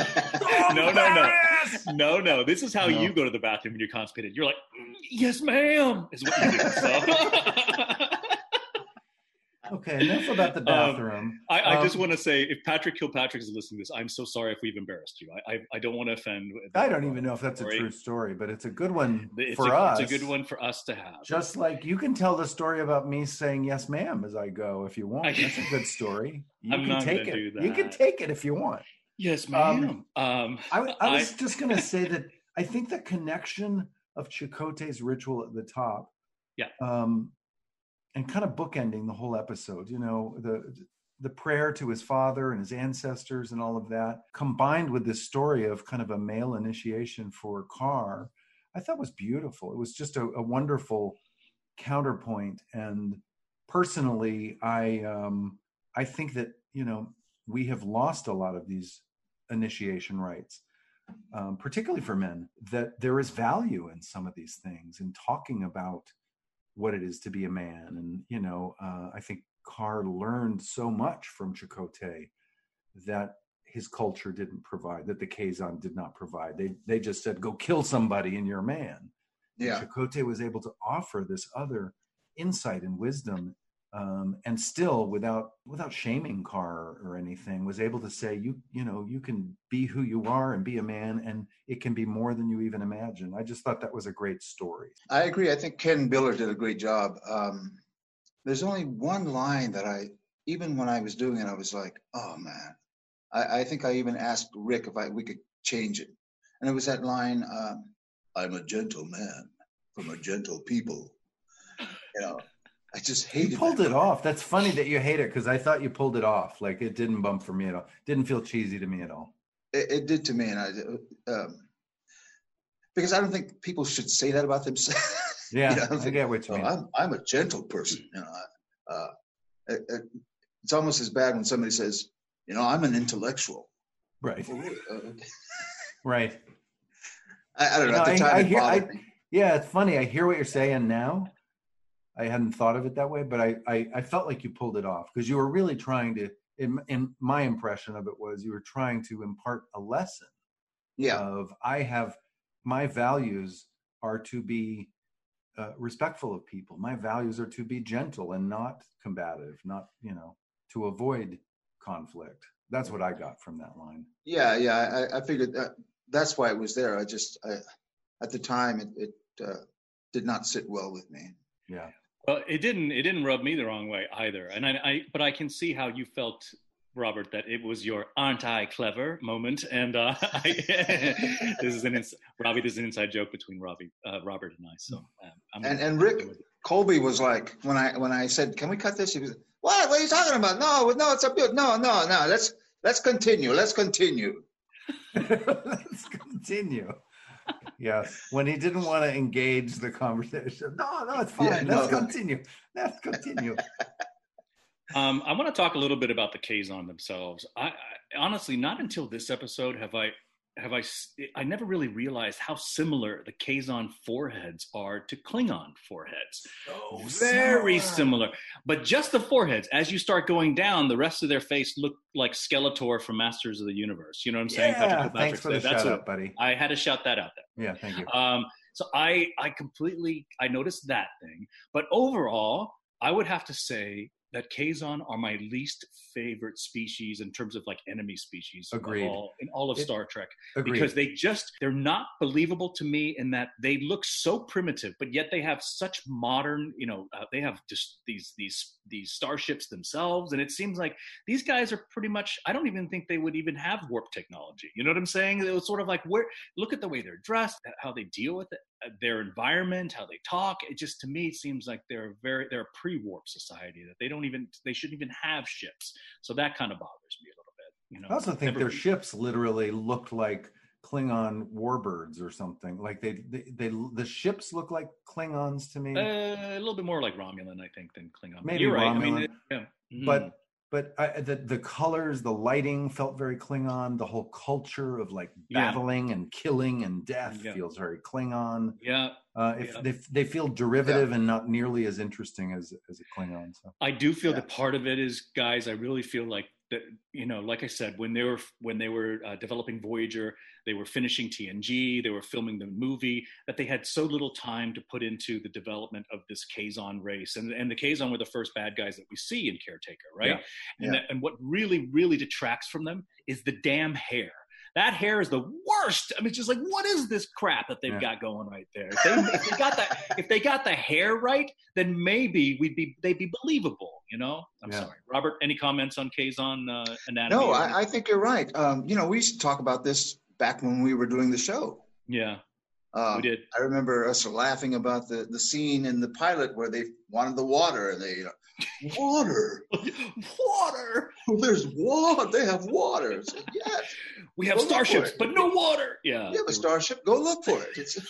Speaker 1: No. This is how you go to the bathroom when you're constipated. You're like, yes, ma'am, is what you do. So.
Speaker 3: Okay, enough about the bathroom.
Speaker 1: I just want to say, if Patrick Kilpatrick is listening to this, I'm so sorry if we've embarrassed you. I don't want to offend.
Speaker 3: I don't even know if that's a true story, but it's a good one for us.
Speaker 1: It's a good one for us to have.
Speaker 3: Just like you can tell the story about me saying yes, ma'am, as I go if you want. That's a good story.
Speaker 1: I'm not going to do that.
Speaker 3: You can take it if you want.
Speaker 1: Yes, ma'am.
Speaker 3: I was just going to say that I think the connection of Chakotay's ritual at the top.
Speaker 1: Yeah.
Speaker 3: And kind of bookending the whole episode, the prayer to his father and his ancestors and all of that, combined with this story of kind of a male initiation for Carr, I thought was beautiful. It was just a wonderful counterpoint. And personally, I think that, we have lost a lot of these initiation rites, particularly for men, that there is value in some of these things and talking about what it is to be a man. And, I think Carr learned so much from Chakotay that his culture didn't provide, that the Kazon did not provide. They just said, go kill somebody and you're a man. Yeah. And Chakotay was able to offer this other insight and wisdom, and still without shaming Carr or anything, was able to say, you can be who you are and be a man, and it can be more than you even imagine. I just thought that was a great story.
Speaker 4: I agree. I think Ken Biller did a great job. There's only one line that even when I was doing it, I was like, oh man. I think I even asked Rick if we could change it. And it was that line, I'm a gentle man from a gentle people. I just hated it.
Speaker 3: You pulled it off. That's funny that you hate it, because I thought you pulled it off. Like, it didn't bump for me at all. Didn't feel cheesy to me at all.
Speaker 4: It did to me, and because I don't think people should say that about themselves.
Speaker 3: Yeah, I get what you mean.
Speaker 4: I'm a gentle person. It's almost as bad when somebody says, I'm an intellectual.
Speaker 3: Right. Right.
Speaker 4: I don't know. At the time, it bothered me.
Speaker 3: Yeah, it's funny. I hear what you're saying now. I hadn't thought of it that way, but I felt like you pulled it off, because you were really trying to, in my impression of it was, you were trying to impart a lesson of, my values are to be respectful of people. My values are to be gentle and not combative, not, to avoid conflict. That's what I got from that line.
Speaker 4: Yeah. I figured that's why it was there. At the time, it did not sit well with me.
Speaker 3: Yeah.
Speaker 1: Well, it didn't rub me the wrong way either. And but I can see how you felt, Robert, that it was your "aren't I clever" moment. And this is an inside joke between Robert and I. So
Speaker 4: and Rick Colby was like, when I said, "Can we cut this?" He was, "What? What are you talking about? No, it's a bit. No. Let's continue. Let's continue."
Speaker 3: Let's continue. Yes, when he didn't want to engage the conversation. No, it's fine. Let's continue.
Speaker 1: I want to talk a little bit about the Kazon themselves. I honestly, not until this episode I never really realized how similar the Kazon foreheads are to Klingon foreheads.
Speaker 3: Oh,
Speaker 1: very similar. But just the foreheads. As you start going down, the rest of their face look like Skeletor from Masters of the Universe. You know what I'm saying?
Speaker 3: Yeah, thanks for the shout out, buddy.
Speaker 1: I had to shout that out there.
Speaker 3: Yeah, thank you.
Speaker 1: So I noticed that thing. But overall, I would have to say that Kazon are my least favorite species in terms of like enemy species.
Speaker 3: Agreed.
Speaker 1: In all of Star Trek.
Speaker 3: Agreed.
Speaker 1: Because they're not believable to me in that they look so primitive, but yet they have such modern, they have just these starships themselves. And it seems like these guys are pretty much, I don't even think they would even have warp technology. You know what I'm saying? It was sort of like, look at the way they're dressed, how they deal with it, their environment, how they talk. It just, to me, it seems like they're a pre-warp society that they shouldn't even have ships. So that kind of bothers me a little bit.
Speaker 3: I also think their ships literally looked like Klingon warbirds or something. Like the ships look like Klingons to me.
Speaker 1: A little bit more like Romulan, I think, than Klingon.
Speaker 3: Maybe
Speaker 1: you're right.
Speaker 3: Romulan.
Speaker 1: But
Speaker 3: the colors, the lighting felt very Klingon. The whole culture of like battling and killing and death feels very Klingon.
Speaker 1: Yeah.
Speaker 3: They feel derivative and not nearly as interesting as a Klingon. So
Speaker 1: I do feel that part of it is, guys, I really feel like that, like I said, when they were developing Voyager, they were finishing TNG, they were filming the movie, that they had so little time to put into the development of this Kazon race. And the Kazon were the first bad guys that we see in Caretaker, right? Yeah. And what really, really detracts from them is the damn hair. That hair is the worst. I mean, it's just like, what is this crap that they've got going right there? If they got the hair right, then maybe they'd be believable. I'm sorry, Robert. Any comments on Kazon anatomy?
Speaker 4: No, I think you're right. We used to talk about this back when we were doing the show.
Speaker 1: Yeah, we did.
Speaker 4: I remember us laughing about the scene in the pilot where they wanted the water, and they water. Well, there's water. They have water. So, yes.
Speaker 1: We have starships, but no water. Yeah.
Speaker 4: You have a starship. Go look for it. It's,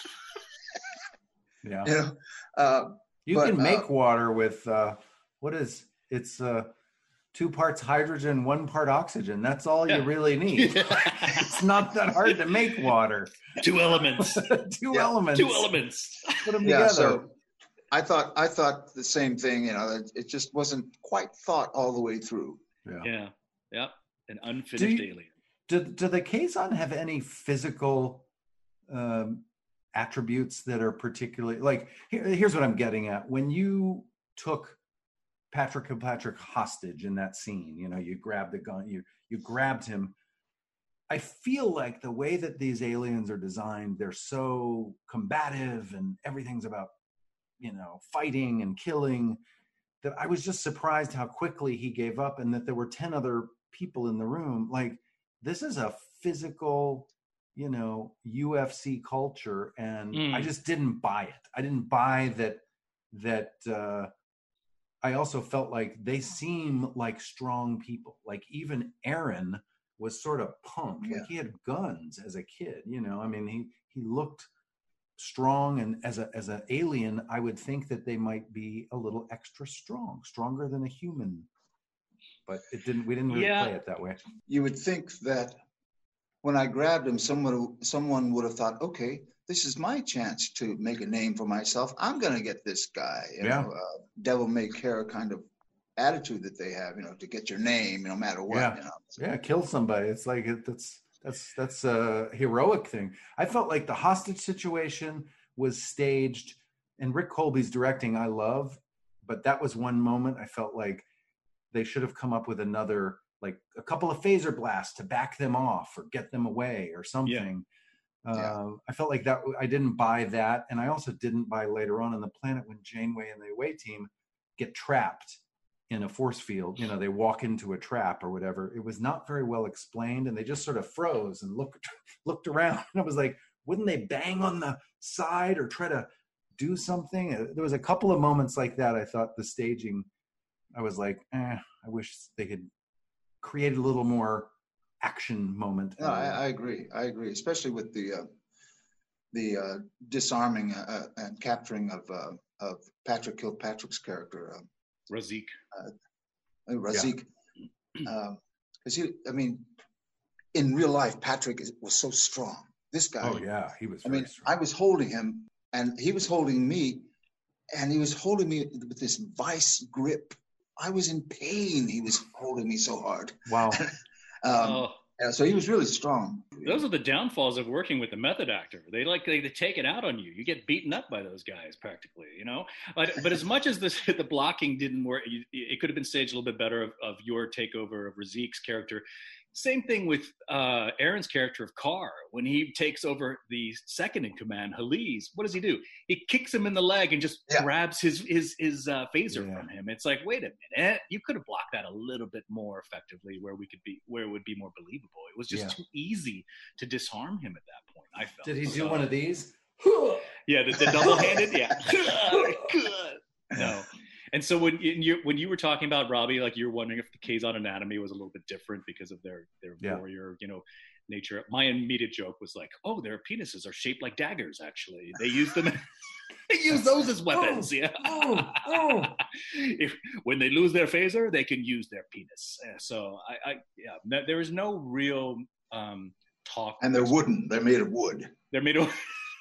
Speaker 3: you can make water with it's 2 parts hydrogen, 1 part oxygen. That's all you really need. It's not that hard to make water.
Speaker 1: 2 elements.
Speaker 3: Two elements. Put them together.
Speaker 4: So I thought the same thing. It just wasn't quite thought all the way through.
Speaker 1: Yeah. An unfinished alien.
Speaker 3: Do the Kazon have any physical attributes that are particularly like? Here's what I'm getting at. When you took Patrick Kilpatrick hostage in that scene, you grabbed the gun, you grabbed him. I feel like the way that these aliens are designed, they're so combative and everything's about, fighting and killing, that I was just surprised how quickly he gave up and that there were 10 other people in the room. Like, this is a physical, UFC culture. And I just didn't buy it. I didn't buy that I also felt like they seem like strong people. Like even Aaron was sort of punked. Like he had guns as a kid, he looked strong, and as an alien, I would think that they might be a little extra strong, stronger than a human. But we didn't really play it that way.
Speaker 4: You would think that when I grabbed him, someone would have thought, okay, this is my chance to make a name for myself. I'm going to get this guy, devil may care kind of attitude that they have, to get your name, no matter what.
Speaker 3: Kill somebody. It's like, that's a heroic thing. I felt like the hostage situation was staged, and Rick Colby's directing I love, but that was one moment I felt like they should have come up with another, like a couple of phaser blasts to back them off or get them away or something. I felt like that I didn't buy that, and I also didn't buy later on the planet when Janeway and the away team get trapped in a force field. You know, they walk into a trap or whatever. It was not very well explained, and they just sort of froze and looked around. And I was like, wouldn't they bang on the side or try to do something? There was a couple of moments like that. I thought the staging, I was like, I wish they had created a little more action moment.
Speaker 4: No, I agree. Especially with the disarming and capturing of Patrick Kilpatrick's character,
Speaker 1: Razik.
Speaker 4: Razik. Because in real life, Patrick was so strong. This guy.
Speaker 3: Oh yeah, he was. Strong.
Speaker 4: I was holding him, and he was holding me, and he was holding me with this vice grip. I was in pain. He was holding me so hard.
Speaker 3: Wow.
Speaker 4: So he was really strong.
Speaker 1: Those are the downfalls of working with a method actor. They take it out on you. You get beaten up by those guys practically, you know. But as much as the blocking didn't work, it could have been staged a little bit better of your takeover of Razik's character. Same thing with Aaron's character of Carr. When he takes over the second in command, Haliz, what does he do? He kicks him in the leg and just grabs his phaser from him. It's like, wait a minute, you could have blocked that a little bit more effectively, where it would be more believable. It was just too easy to disarm him at that point, I felt.
Speaker 3: Did he do one of these?
Speaker 1: Yeah, the double-handed. Yeah. No. And so when you were talking about Robbie, like you were wondering if the Kazon anatomy was a little bit different because of their warrior, nature. My immediate joke was like, oh, their penises are shaped like daggers. Actually, they use them. They use those as weapons. When they lose their phaser, they can use their penis. So there is no real talk.
Speaker 4: And they're wooden. They're made of wood.
Speaker 1: They're made of.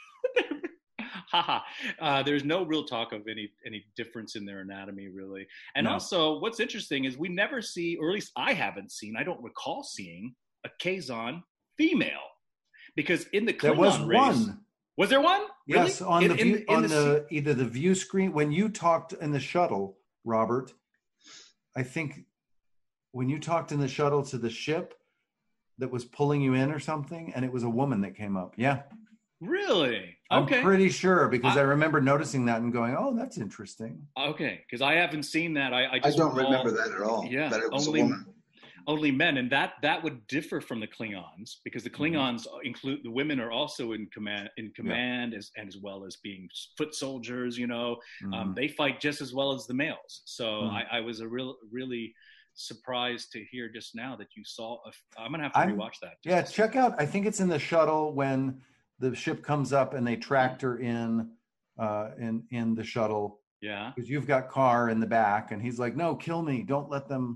Speaker 1: There's no real talk of any difference in their anatomy, really. And also, what's interesting is we never see, or at least I haven't seen, I don't recall seeing a Kazon female, because in the Klingon
Speaker 3: there was
Speaker 1: race,
Speaker 3: one.
Speaker 1: Was there one? Really?
Speaker 3: Yes, on either the view screen when you talked in the shuttle, Robert. I think when you talked in the shuttle to the ship that was pulling you in or something, and it was a woman that came up. Yeah.
Speaker 1: Really?
Speaker 3: Okay. I'm pretty sure, because I remember noticing that and going, "Oh, that's interesting."
Speaker 1: Okay, because I haven't seen that. I
Speaker 4: don't remember that at all.
Speaker 1: Yeah,
Speaker 4: that it was a woman.
Speaker 1: Only men, and that would differ from the Klingons, because the Klingons include the women are also in command as well as being foot soldiers. They fight just as well as the males. So I was really surprised to hear just now that you saw. I'm gonna have to rewatch that.
Speaker 3: Yeah, check out. I think it's in the shuttle when the ship comes up and they tracked her in the shuttle.
Speaker 1: Yeah. Because
Speaker 3: you've got Carr in the back and he's like, no, kill me. Don't let them,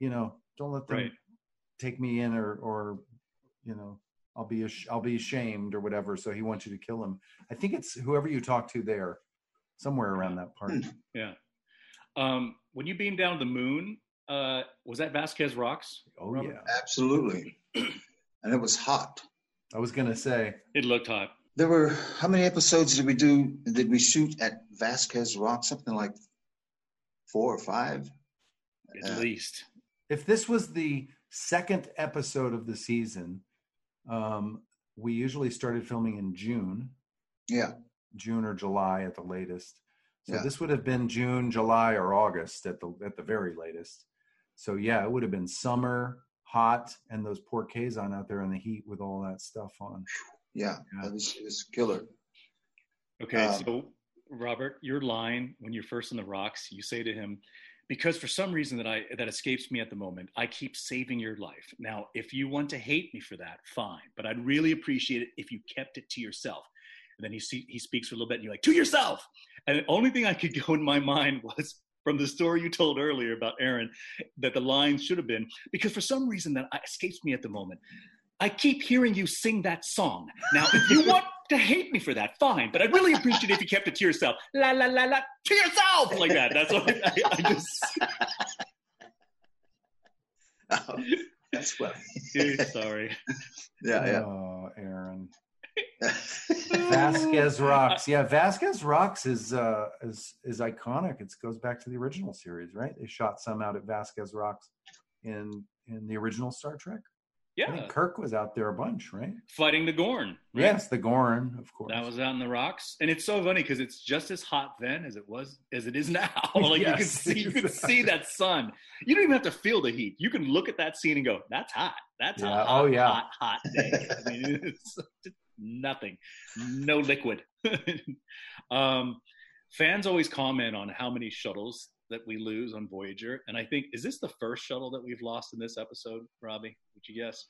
Speaker 3: take me in or I'll be ashamed or whatever. So he wants you to kill him. I think it's whoever you talk to there, somewhere around that part.
Speaker 1: Yeah. When you beamed down to the moon, was that Vasquez Rocks?
Speaker 3: Oh,
Speaker 1: Robert?
Speaker 3: Yeah.
Speaker 4: Absolutely. And it was hot.
Speaker 3: I was going to say.
Speaker 1: It looked hot.
Speaker 4: There were, how many episodes did we shoot at Vasquez Rock? Something like 4 or 5?
Speaker 1: At least.
Speaker 3: If this was the second episode of the season, we usually started filming in June.
Speaker 4: Yeah.
Speaker 3: June or July at the latest. So this would have been June, July, or August at the very latest. So yeah, it would have been summer, hot, and those poor Kazon out there in the heat with all that stuff on.
Speaker 4: Yeah. It was killer.
Speaker 1: Okay, so Robert, your line when you're first in the rocks, you say to him, because for some reason that escapes me at the moment, I keep saving your life. Now, if you want to hate me for that, fine, but I'd really appreciate it if you kept it to yourself. And then he speaks for a little bit, and you're like, to yourself. And the only thing I could go in my mind was from the story you told earlier about Aaron, that the line should have been, because for some reason that escapes me at the moment, I keep hearing you sing that song. Now, if you want to hate me for that, fine, but I'd really appreciate it if you kept it to yourself. La, la, la, la, to yourself! Like that. That's what I just...
Speaker 4: Oh, that's funny.
Speaker 1: Sorry.
Speaker 4: Yeah.
Speaker 3: Oh, Aaron. Vasquez Rocks. Yeah, Vasquez Rocks is iconic. It goes back to the original series, right? They shot some out at Vasquez Rocks in the original Star Trek.
Speaker 1: Yeah.
Speaker 3: I think Kirk was out there a bunch, right?
Speaker 1: Fighting the Gorn. Right?
Speaker 3: Yes, the Gorn, of course.
Speaker 1: That was out in the rocks. And it's so funny because it's just as hot then as it is now. Like
Speaker 3: Yes,
Speaker 1: you can see that sun. You don't even have to feel the heat. You can look at that scene and go, that's hot. That's a hot day. I mean, it's just nothing. No liquid. Fans always comment on how many shuttles that we lose on Voyager. And I think, is this the first shuttle that we've lost in this episode, Robbie? Would you guess?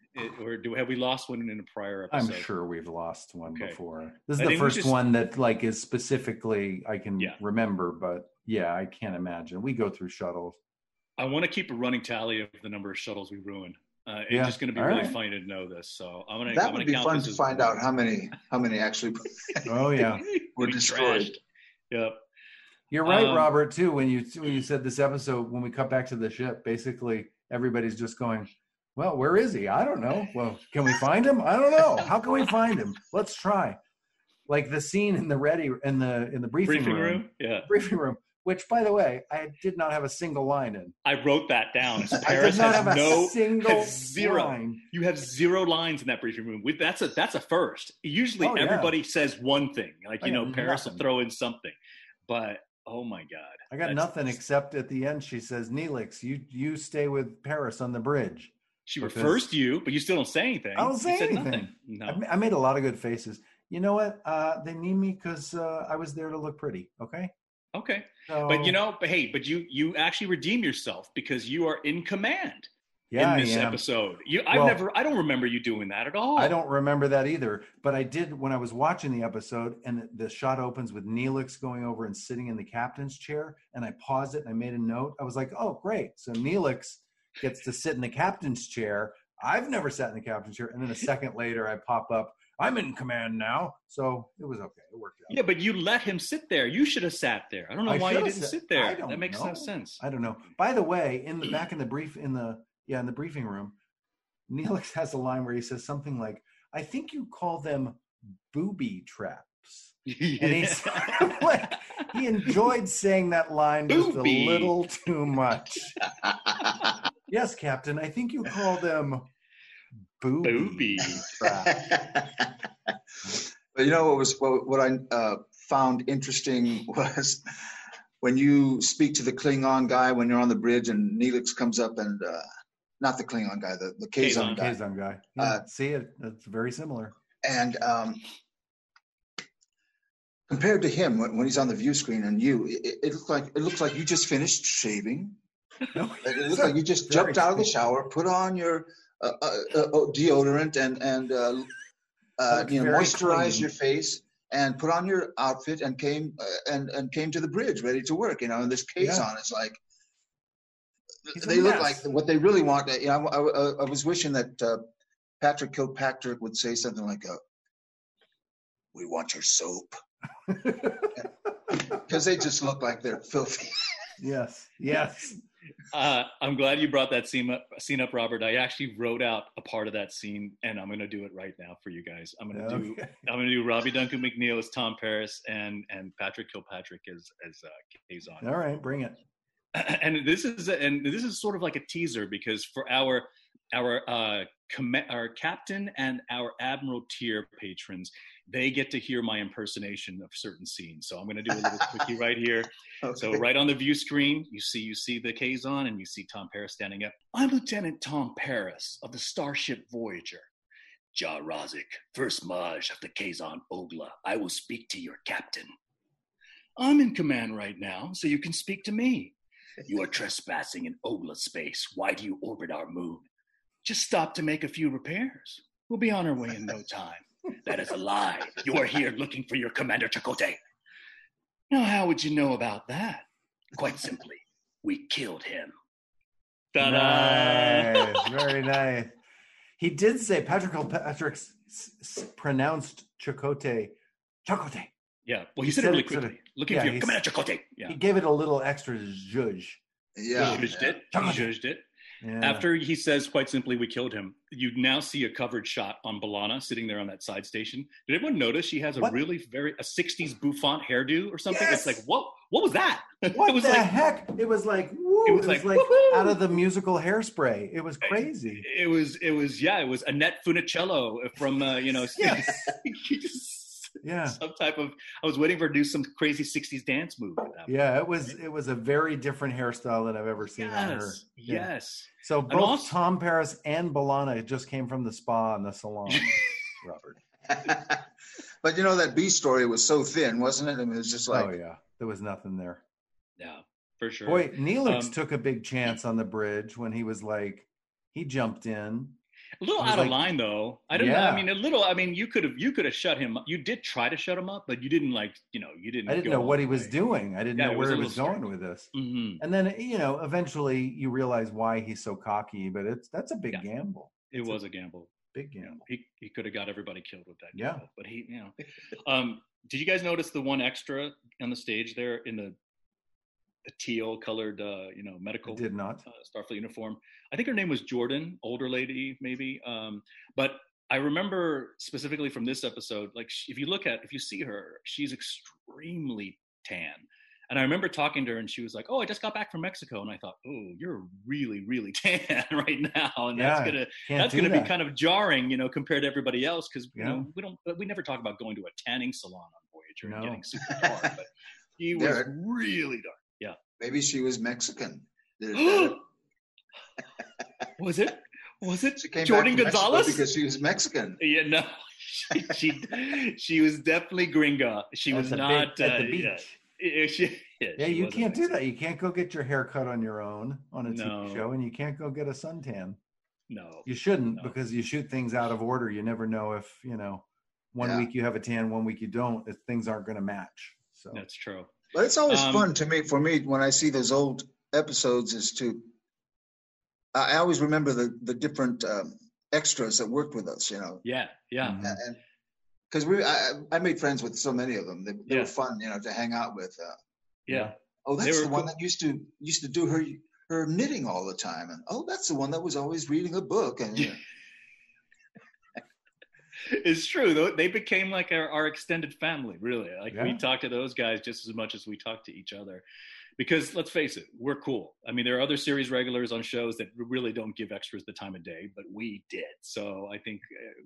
Speaker 1: Have we lost one in a prior episode?
Speaker 3: I'm sure we've lost one before. This is the first one that like is specifically I can remember, but yeah, I can't imagine. We go through shuttles. I
Speaker 1: want to keep a running tally of the number of shuttles we ruin. It's just going to be really funny to know this. So I'm going to.
Speaker 4: That would be fun to find out how many actually.
Speaker 3: Oh yeah,
Speaker 4: were destroyed.
Speaker 1: Yep.
Speaker 3: You're right, Robert. Too when you said this episode, when we cut back to the ship, basically everybody's just going, "Well, where is he? I don't know. Well, can we find him? I don't know. How can we find him? Let's try." Like the scene in the briefing room.
Speaker 1: Yeah.
Speaker 3: Briefing room. Which, by the way, I did not have a single line in.
Speaker 1: I wrote that down.
Speaker 3: Paris has
Speaker 1: zero line. You have 0 lines in that briefing room. That's a first. Usually, everybody says one thing, like Paris will throw in something, but oh my God,
Speaker 3: I got nothing except at the end she says, "Neelix, you stay with Paris on the bridge."
Speaker 1: She refers to you, but you still don't say anything.
Speaker 3: I don't say anything.
Speaker 1: Nothing. No.
Speaker 3: I made a lot of good faces. You know what? They need me because I was there to look pretty. Okay.
Speaker 1: Okay. So, but you actually redeem yourself because you are in command in this episode. I don't remember you doing that at all.
Speaker 3: I don't remember that either, but I did when I was watching the episode and the shot opens with Neelix going over and sitting in the captain's chair, and I paused it and I made a note. I was like, oh, great. So Neelix gets to sit in the captain's chair. I've never sat in the captain's chair. And then a second later I pop up, I'm in command now. So it was okay. It worked out.
Speaker 1: Yeah, but you let him sit there. You should have sat there. I don't know why you didn't sit there. That makes no sense.
Speaker 3: I don't know. By the way, in the briefing room, Neelix has a line where he says something like, I think you call them booby traps. And he's like, he enjoyed saying that line just a little too much. Yes, Captain, I think you call them booby traps.
Speaker 4: But what I found interesting was when you speak to the Klingon guy when you're on the bridge and Neelix comes up and not the Klingon guy, the Kazon guy.
Speaker 3: Kazon guy. Yeah, see it. It's very similar.
Speaker 4: And compared to him when he's on the view screen and it looks like you just finished shaving. It looks like you just jumped out of the shower, put on your deodorant and moisturize your face and put on your outfit and came to the bridge ready to work. And this Kazon is like they look like what they really want. I was wishing that Patrick Kilpatrick would say something like, "We want your soap," because they just look like they're filthy.
Speaker 3: Yes.
Speaker 1: I'm glad you brought that scene up, Robert. I actually wrote out a part of that scene, and I'm going to do it right now for you guys. I'm going to do Robbie Duncan McNeil as Tom Paris and Patrick Kilpatrick as Kazon.
Speaker 3: All right, bring it.
Speaker 1: And this is sort of like a teaser because for our captain and our admiral tier patrons, they get to hear my impersonation of certain scenes. So I'm going to do a little quickie right here. Okay. So right on the view screen, you see the Kazon and you see Tom Paris standing up. I'm Lieutenant Tom Paris of the Starship Voyager. Jah Rosic, First Maj of the Kazon Ogla. I will speak to your captain. I'm in command right now, so you can speak to me. You are trespassing in Ogla space. Why do you orbit our moon? Just stop to make a few repairs. We'll be on our way in no time. That is a lie. You are here looking for your Commander Chakotay. Now, how would you know about that? Quite simply, we killed him. Ta-da!
Speaker 3: Nice. Very nice. He did say Patrick pronounced Chakotay.
Speaker 1: Yeah, well, he said it really quickly. Looking for your Commander Chakotay. Yeah.
Speaker 3: He gave it a little extra zhuzh.
Speaker 4: Yeah.
Speaker 1: He zhuzhed it.
Speaker 3: Yeah.
Speaker 1: After he says quite simply, "We killed him," you now see a covered shot on B'Elanna sitting there on that side station. Did everyone notice she has a really a 60s bouffant hairdo or something?
Speaker 3: Yes!
Speaker 1: It's like, what was that?
Speaker 3: What
Speaker 1: it was
Speaker 3: the
Speaker 1: like,
Speaker 3: heck? It was like, woo! It was like out of the musical Hairspray. It was crazy.
Speaker 1: It was Annette Funicello from,
Speaker 3: Yes. Yeah.
Speaker 1: some type of, I was waiting for her to do some crazy 60s dance move.
Speaker 3: Yeah, it was a very different hairstyle than I've ever seen on her. Yeah.
Speaker 1: Yes.
Speaker 3: So both Tom Paris and B'Elanna just came from the spa and the salon, Robert.
Speaker 4: But that B story was so thin, wasn't it? I mean, it was just like,
Speaker 3: oh yeah, there was nothing there.
Speaker 1: Yeah, for sure.
Speaker 3: Boy, Neelix took a big chance on the bridge when he was like, he jumped in.
Speaker 1: A little out of line, though. I don't know. I mean, a little. I mean, you could have shut him up. You did try to shut him up, but you didn't you didn't.
Speaker 3: I didn't know what he was doing. I didn't know where he was going with this.
Speaker 1: Mm-hmm.
Speaker 3: And then eventually you realize why he's so cocky. But that's a big gamble.
Speaker 1: It was a gamble.
Speaker 3: Big gamble.
Speaker 1: He could have got everybody killed with that.
Speaker 3: Yeah.
Speaker 1: Gamble, but he. Did you guys notice the one extra on the stage there in the teal colored medical
Speaker 3: I did not
Speaker 1: Starfleet uniform? I think her name was Jordan, older lady maybe, but I remember specifically from this episode, like if you see her, she's extremely tan. And I remember talking to her and she was like, "Oh, I just got back from Mexico." And I thought, "Oh, you're really, really tan right now." And that's gonna be kind of jarring, compared to everybody else. Cause we never talk about going to a tanning salon on Voyager and getting super dark, but she was really dark. Yeah.
Speaker 4: Maybe she was Mexican.
Speaker 1: Was it
Speaker 4: She came
Speaker 1: Jordan
Speaker 4: back from
Speaker 1: Gonzalez?
Speaker 4: Mexico because she was Mexican.
Speaker 1: Yeah, no. She was definitely gringa. She was not
Speaker 3: at the beach. You can't do that. You can't go get your hair cut on your own on a TV show, and you can't go get a suntan.
Speaker 1: No,
Speaker 3: you shouldn't, because you shoot things out of order. You never know if one week you have a tan, 1 week you don't. If things aren't going to match. So
Speaker 1: that's true.
Speaker 4: But it's always fun for me when I see those old episodes. I always remember the different extras that worked with us.
Speaker 1: Yeah.
Speaker 3: Mm-hmm.
Speaker 4: And because I made friends with so many of them. They were fun, to hang out with. Oh, that's the one that used to do her knitting all the time, and that's the one that was always reading a book. And
Speaker 1: it's true though. They became like our extended family, really. Like we talk to those guys just as much as we talk to each other. Because let's face it, we're cool. I mean, there are other series regulars on shows that really don't give extras the time of day, but we did. So I think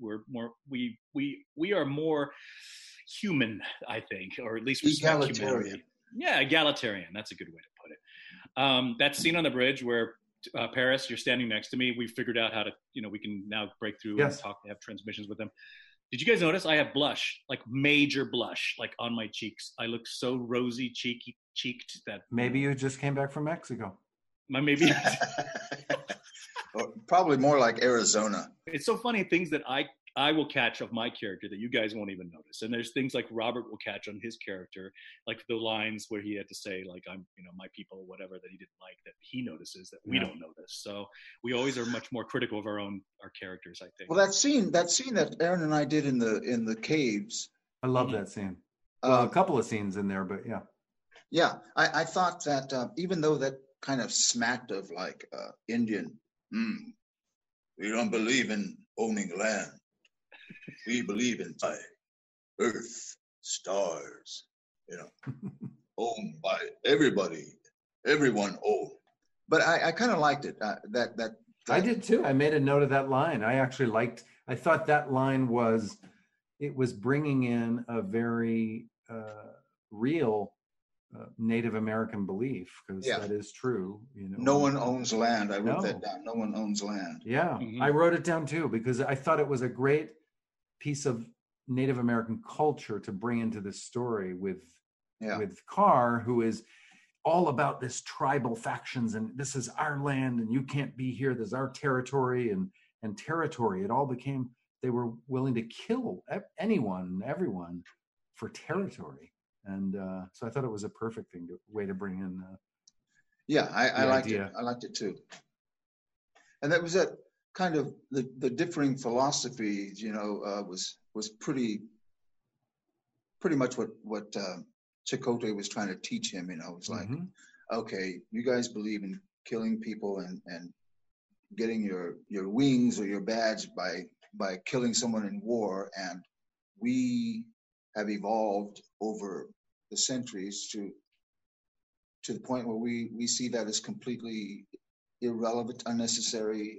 Speaker 1: we are more human, I think, or at least
Speaker 4: egalitarian.
Speaker 1: Yeah, egalitarian. That's a good way to put it. That scene on the bridge where Paris, you're standing next to me. We figured out how to, we can now break through and have transmissions with them. Did you guys notice I have blush, like major blush, like on my cheeks? I look so rosy cheeked that
Speaker 3: maybe you just came back from Mexico.
Speaker 1: Maybe
Speaker 4: probably more like Arizona.
Speaker 1: It's so funny, things that I will catch of my character that you guys won't even notice. And there's things like Robert will catch on his character, like the lines where he had to say, like, I'm, my people, whatever, that he didn't like, that he notices that we don't notice. So we always are much more critical of our characters, I think.
Speaker 4: Well, that scene that Aaron and I did in the caves.
Speaker 3: I love that scene. Well, a couple of scenes in there, but yeah.
Speaker 4: Yeah, I thought that even though that kind of smacked of like Indian, we don't believe in owning land. We believe in earth, stars, owned by everybody, everyone owned. But I kind of liked it. That
Speaker 3: I did too. I made a note of that line. I thought that line was bringing in a very real Native American belief, because that is true.
Speaker 4: No one owns land. I wrote that down. No one owns land.
Speaker 3: Yeah, I wrote it down too, because I thought it was a great piece of Native American culture to bring into this story with Carr, who is all about this tribal factions, and this is our land and you can't be here, this is our territory, and territory. It all became, they were willing to kill anyone and everyone for territory. And so I thought it was a perfect way to bring in
Speaker 4: I liked it. I liked it too. And that was that kind of the differing philosophies, was pretty much what Chakotay was trying to teach him. It's like, okay, you guys believe in killing people and getting your wings or your badge by killing someone in war, and we have evolved over the centuries to the point where we see that as completely irrelevant, unnecessary,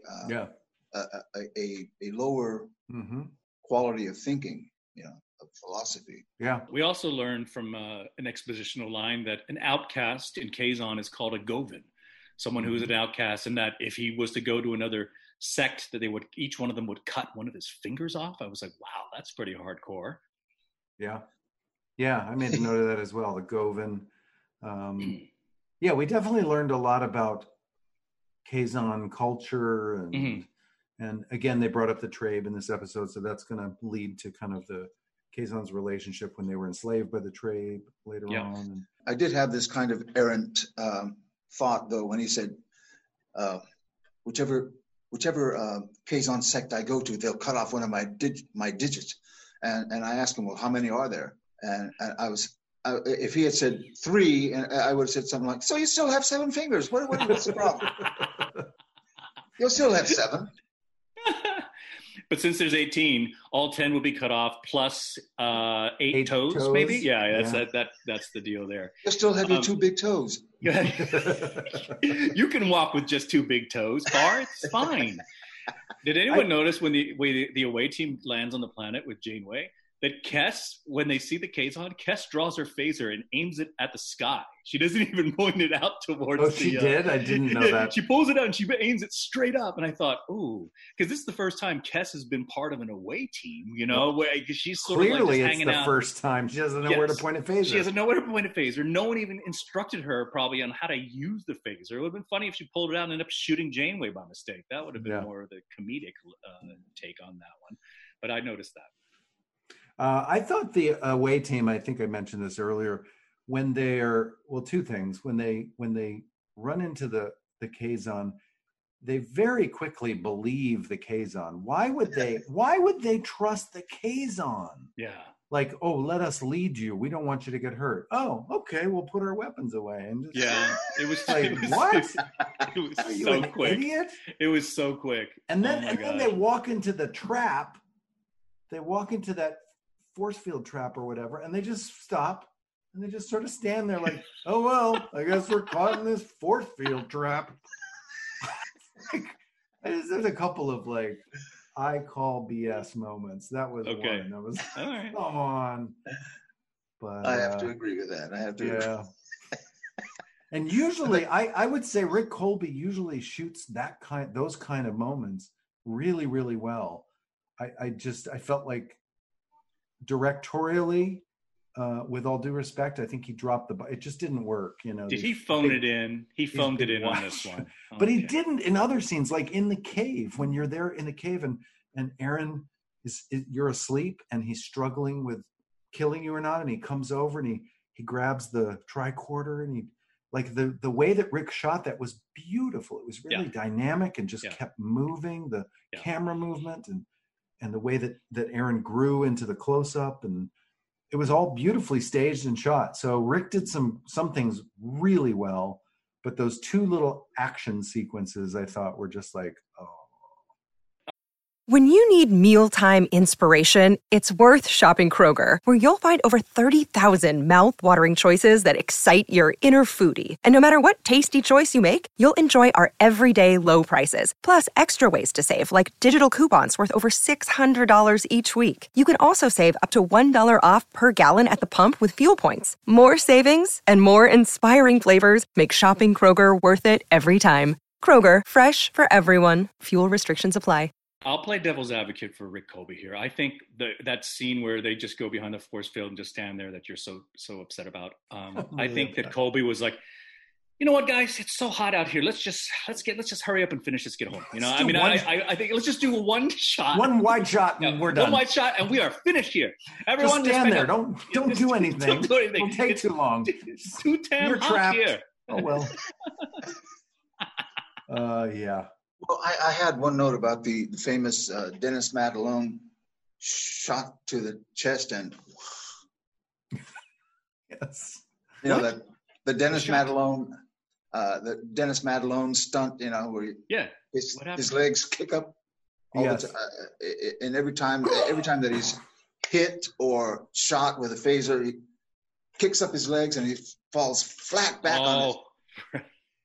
Speaker 4: a lower quality of thinking, of philosophy.
Speaker 3: Yeah.
Speaker 1: We also learned from an expositional line that an outcast in Kazon is called a Govin, someone who is an outcast, and that if he was to go to another sect, that each one of them would cut one of his fingers off. I was like, wow, that's pretty hardcore.
Speaker 3: Yeah. Yeah, I made a note of that as well, the Govin. Yeah, we definitely learned a lot about Kazon culture, and again, they brought up the Trabe in this episode, so that's going to lead to kind of the Kazon's relationship when they were enslaved by the Trabe later on.
Speaker 4: I did have this kind of errant thought, though, when he said, whichever Kazon sect I go to, they'll cut off one of my digits. And I asked him, well, how many are there? And if he had said 3, and I would have said something like, so you still have 7 fingers. What's the problem? You'll still have 7.
Speaker 1: But since there's 18, all 10 will be cut off, plus 8 toes, maybe? Yeah, that's the deal there.
Speaker 4: You'll still have your 2 big toes.
Speaker 1: You can walk with just 2 big toes, Bar. It's fine. Did anyone notice when the away team lands on the planet with Janeway, that Kes, when they see the Kazon, Kes draws her phaser and aims it at the sky. She doesn't even point it out towards
Speaker 3: the... Oh, she did? I didn't know that.
Speaker 1: She pulls it out and she aims it straight up. And I thought, ooh, because this is the first time Kes has been part of an away team, where she's sort of like just hanging out.
Speaker 3: Clearly it's the first time. She doesn't know where to point a phaser.
Speaker 1: She doesn't know where to point a phaser. No one even instructed her probably on how to use the phaser. It would have been funny if she pulled it out and ended up shooting Janeway by mistake. That would have been more of the comedic take on that one. But I noticed that.
Speaker 3: I thought the away team, I think I mentioned this earlier, when they're, well, 2 things. When they run into the Kazon, they very quickly believe the Kazon. Why would they trust the Kazon?
Speaker 1: Yeah.
Speaker 3: Like, oh, let us lead you. We don't want you to get hurt. Oh, okay, we'll put our weapons away. And
Speaker 1: it was
Speaker 3: like, what?
Speaker 1: It was
Speaker 3: Are you
Speaker 1: so
Speaker 3: an
Speaker 1: quick.
Speaker 3: Idiot?
Speaker 1: It was so quick.
Speaker 3: And then they walk into the trap. They walk into that force field trap or whatever, and they just stop and they just sort of stand there like, oh, well, I guess we're caught in this force field trap. There's a couple of like, I call BS moments. That was one. That was,
Speaker 1: all right.
Speaker 3: Come on. But
Speaker 4: I have to agree with that. I have to agree.
Speaker 3: And usually, I would say Rick Colby usually shoots those kind of moments really, really well. I felt like directorially, with all due respect, I think he dropped it just didn't work.
Speaker 1: Did he phone it in? He phoned it in on this one.
Speaker 3: But he didn't in other scenes, like in the cave, when you're there in the cave and Aaron you're asleep and he's struggling with killing you or not, and he comes over and he grabs the tricorder and the way that Rick shot that was beautiful. It was really dynamic and just kept moving, the camera movement and the way that Aaron grew into the close-up, and it was all beautifully staged and shot. So Rick did some things really well, but those 2 little action sequences I thought were just like, oh.
Speaker 5: When you need mealtime inspiration, it's worth shopping Kroger, where you'll find over 30,000 mouth-watering choices that excite your inner foodie. And no matter what tasty choice you make, you'll enjoy our everyday low prices, plus extra ways to save, like digital coupons worth over $600 each week. You can also save up to $1 off per gallon at the pump with fuel points. More savings and more inspiring flavors make shopping Kroger worth it every time. Kroger, fresh for everyone. Fuel restrictions apply.
Speaker 1: I'll play devil's advocate for Rick Colby here. I think that scene where they just go behind the force field and just stand there that you're so upset about. I think that Colby was like, you know what, guys, it's so hot out here. Let's just hurry up and finish this. Get home. I think let's just do one shot,
Speaker 3: one wide shot, and we're done.
Speaker 1: One wide shot, and we are finished here. Everyone,
Speaker 3: just stand there. Don't do anything. Don't do anything. It'll take too long.
Speaker 1: It's too damn hot here.
Speaker 3: Oh well. Yeah.
Speaker 4: Well, I had one note about the famous Dennis Matalone shot to the chest and
Speaker 3: yes,
Speaker 4: that the Dennis Matalone the Dennis Madalone stunt, where his legs kick up all the time, and every time that he's hit or shot with a phaser, he kicks up his legs and he falls flat back on it.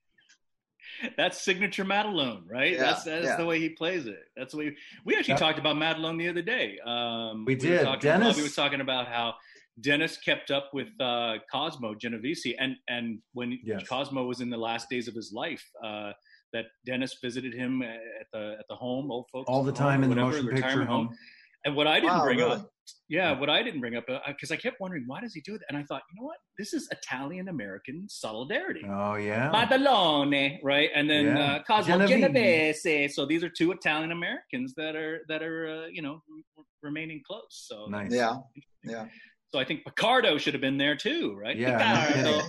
Speaker 1: That's signature Madalone, right?
Speaker 4: Yeah,
Speaker 1: that's the way he plays it. That's the way we actually talked about Madalone the other day.
Speaker 3: We did.
Speaker 1: Dennis was talking about how Dennis kept up with Cosmo Genovese, and when Cosmo was in the last days of his life, that Dennis visited him at the home, old folks
Speaker 3: all the time in the motion picture home.
Speaker 1: And what I didn't bring up, what I didn't bring up, because I kept wondering, why does he do that? And I thought, you know what? This is Italian-American solidarity.
Speaker 3: Oh, yeah.
Speaker 1: Madalone, right? And then Cosmo Genovese. So these are two Italian-Americans that are remaining close. So
Speaker 3: nice.
Speaker 4: Yeah.
Speaker 1: So I think Picardo should have been there too, right?
Speaker 3: Yeah.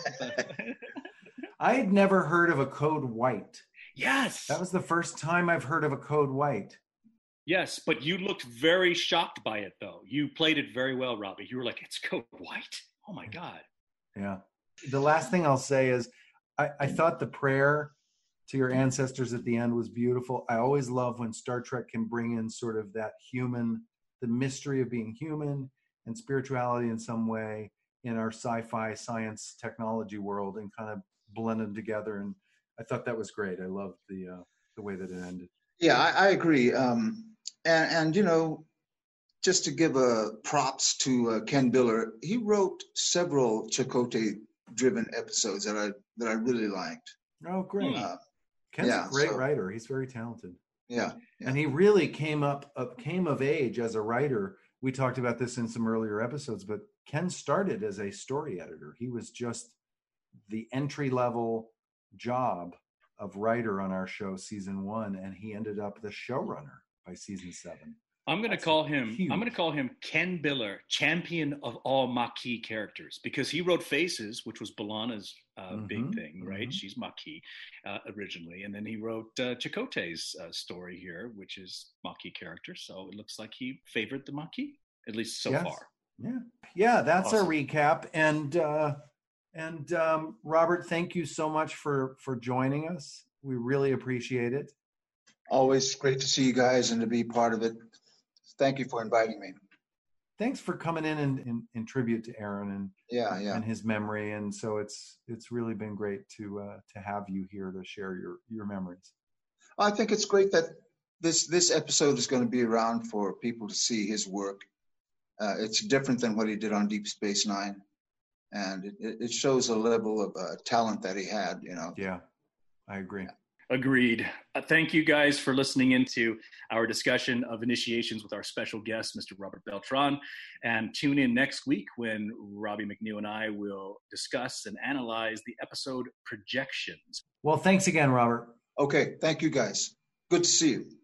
Speaker 3: I had never heard of a code white.
Speaker 1: Yes.
Speaker 3: That was the first time I've heard of a code white.
Speaker 1: Yes, but you looked very shocked by it, though. You played it very well, Robbie. You were like, it's code white? Oh, my God.
Speaker 3: Yeah. The last thing I'll say is I thought the prayer to your ancestors at the end was beautiful. I always love when Star Trek can bring in sort of that the mystery of being human and spirituality in some way in our sci-fi science technology world and kind of blend them together. And I thought that was great. I loved the way that it ended.
Speaker 4: Yeah, I agree. And just to give props to Ken Biller, he wrote several Chakotay-driven episodes that I really liked.
Speaker 3: Oh, great! Ken's a great writer. He's very talented.
Speaker 4: Yeah.
Speaker 3: And he really came of age as a writer. We talked about this in some earlier episodes, but Ken started as a story editor. He was just the entry-level job of writer on our show, season 1, and he ended up the showrunner by season 7.
Speaker 1: I'm going to call him Ken Biller, champion of all Maquis characters, because he wrote Faces, which was B'Elanna's big thing, right? Mm-hmm. She's Maquis originally, and then he wrote Chakotay's story here, which is Maquis character. So it looks like he favored the Maquis, at least so far.
Speaker 3: Yeah. That's awesome. Our recap, and Robert, thank you so much for joining us. We really appreciate it.
Speaker 4: Always great to see you guys and to be part of it. Thank you for inviting me.
Speaker 3: Thanks for coming in tribute to Aaron and his memory. And so it's really been great to have you here to share your memories.
Speaker 4: I think it's great that this episode is going to be around for people to see his work. It's different than what he did on Deep Space Nine. And it shows a level of talent that he had,
Speaker 3: Yeah, I agree.
Speaker 1: Agreed. Thank you guys for listening into our discussion of initiations with our special guest, Mr. Robert Beltran. And tune in next week when Robbie McNew and I will discuss and analyze the episode Projections.
Speaker 3: Well, thanks again, Robert.
Speaker 4: Okay. Thank you, guys. Good to see you.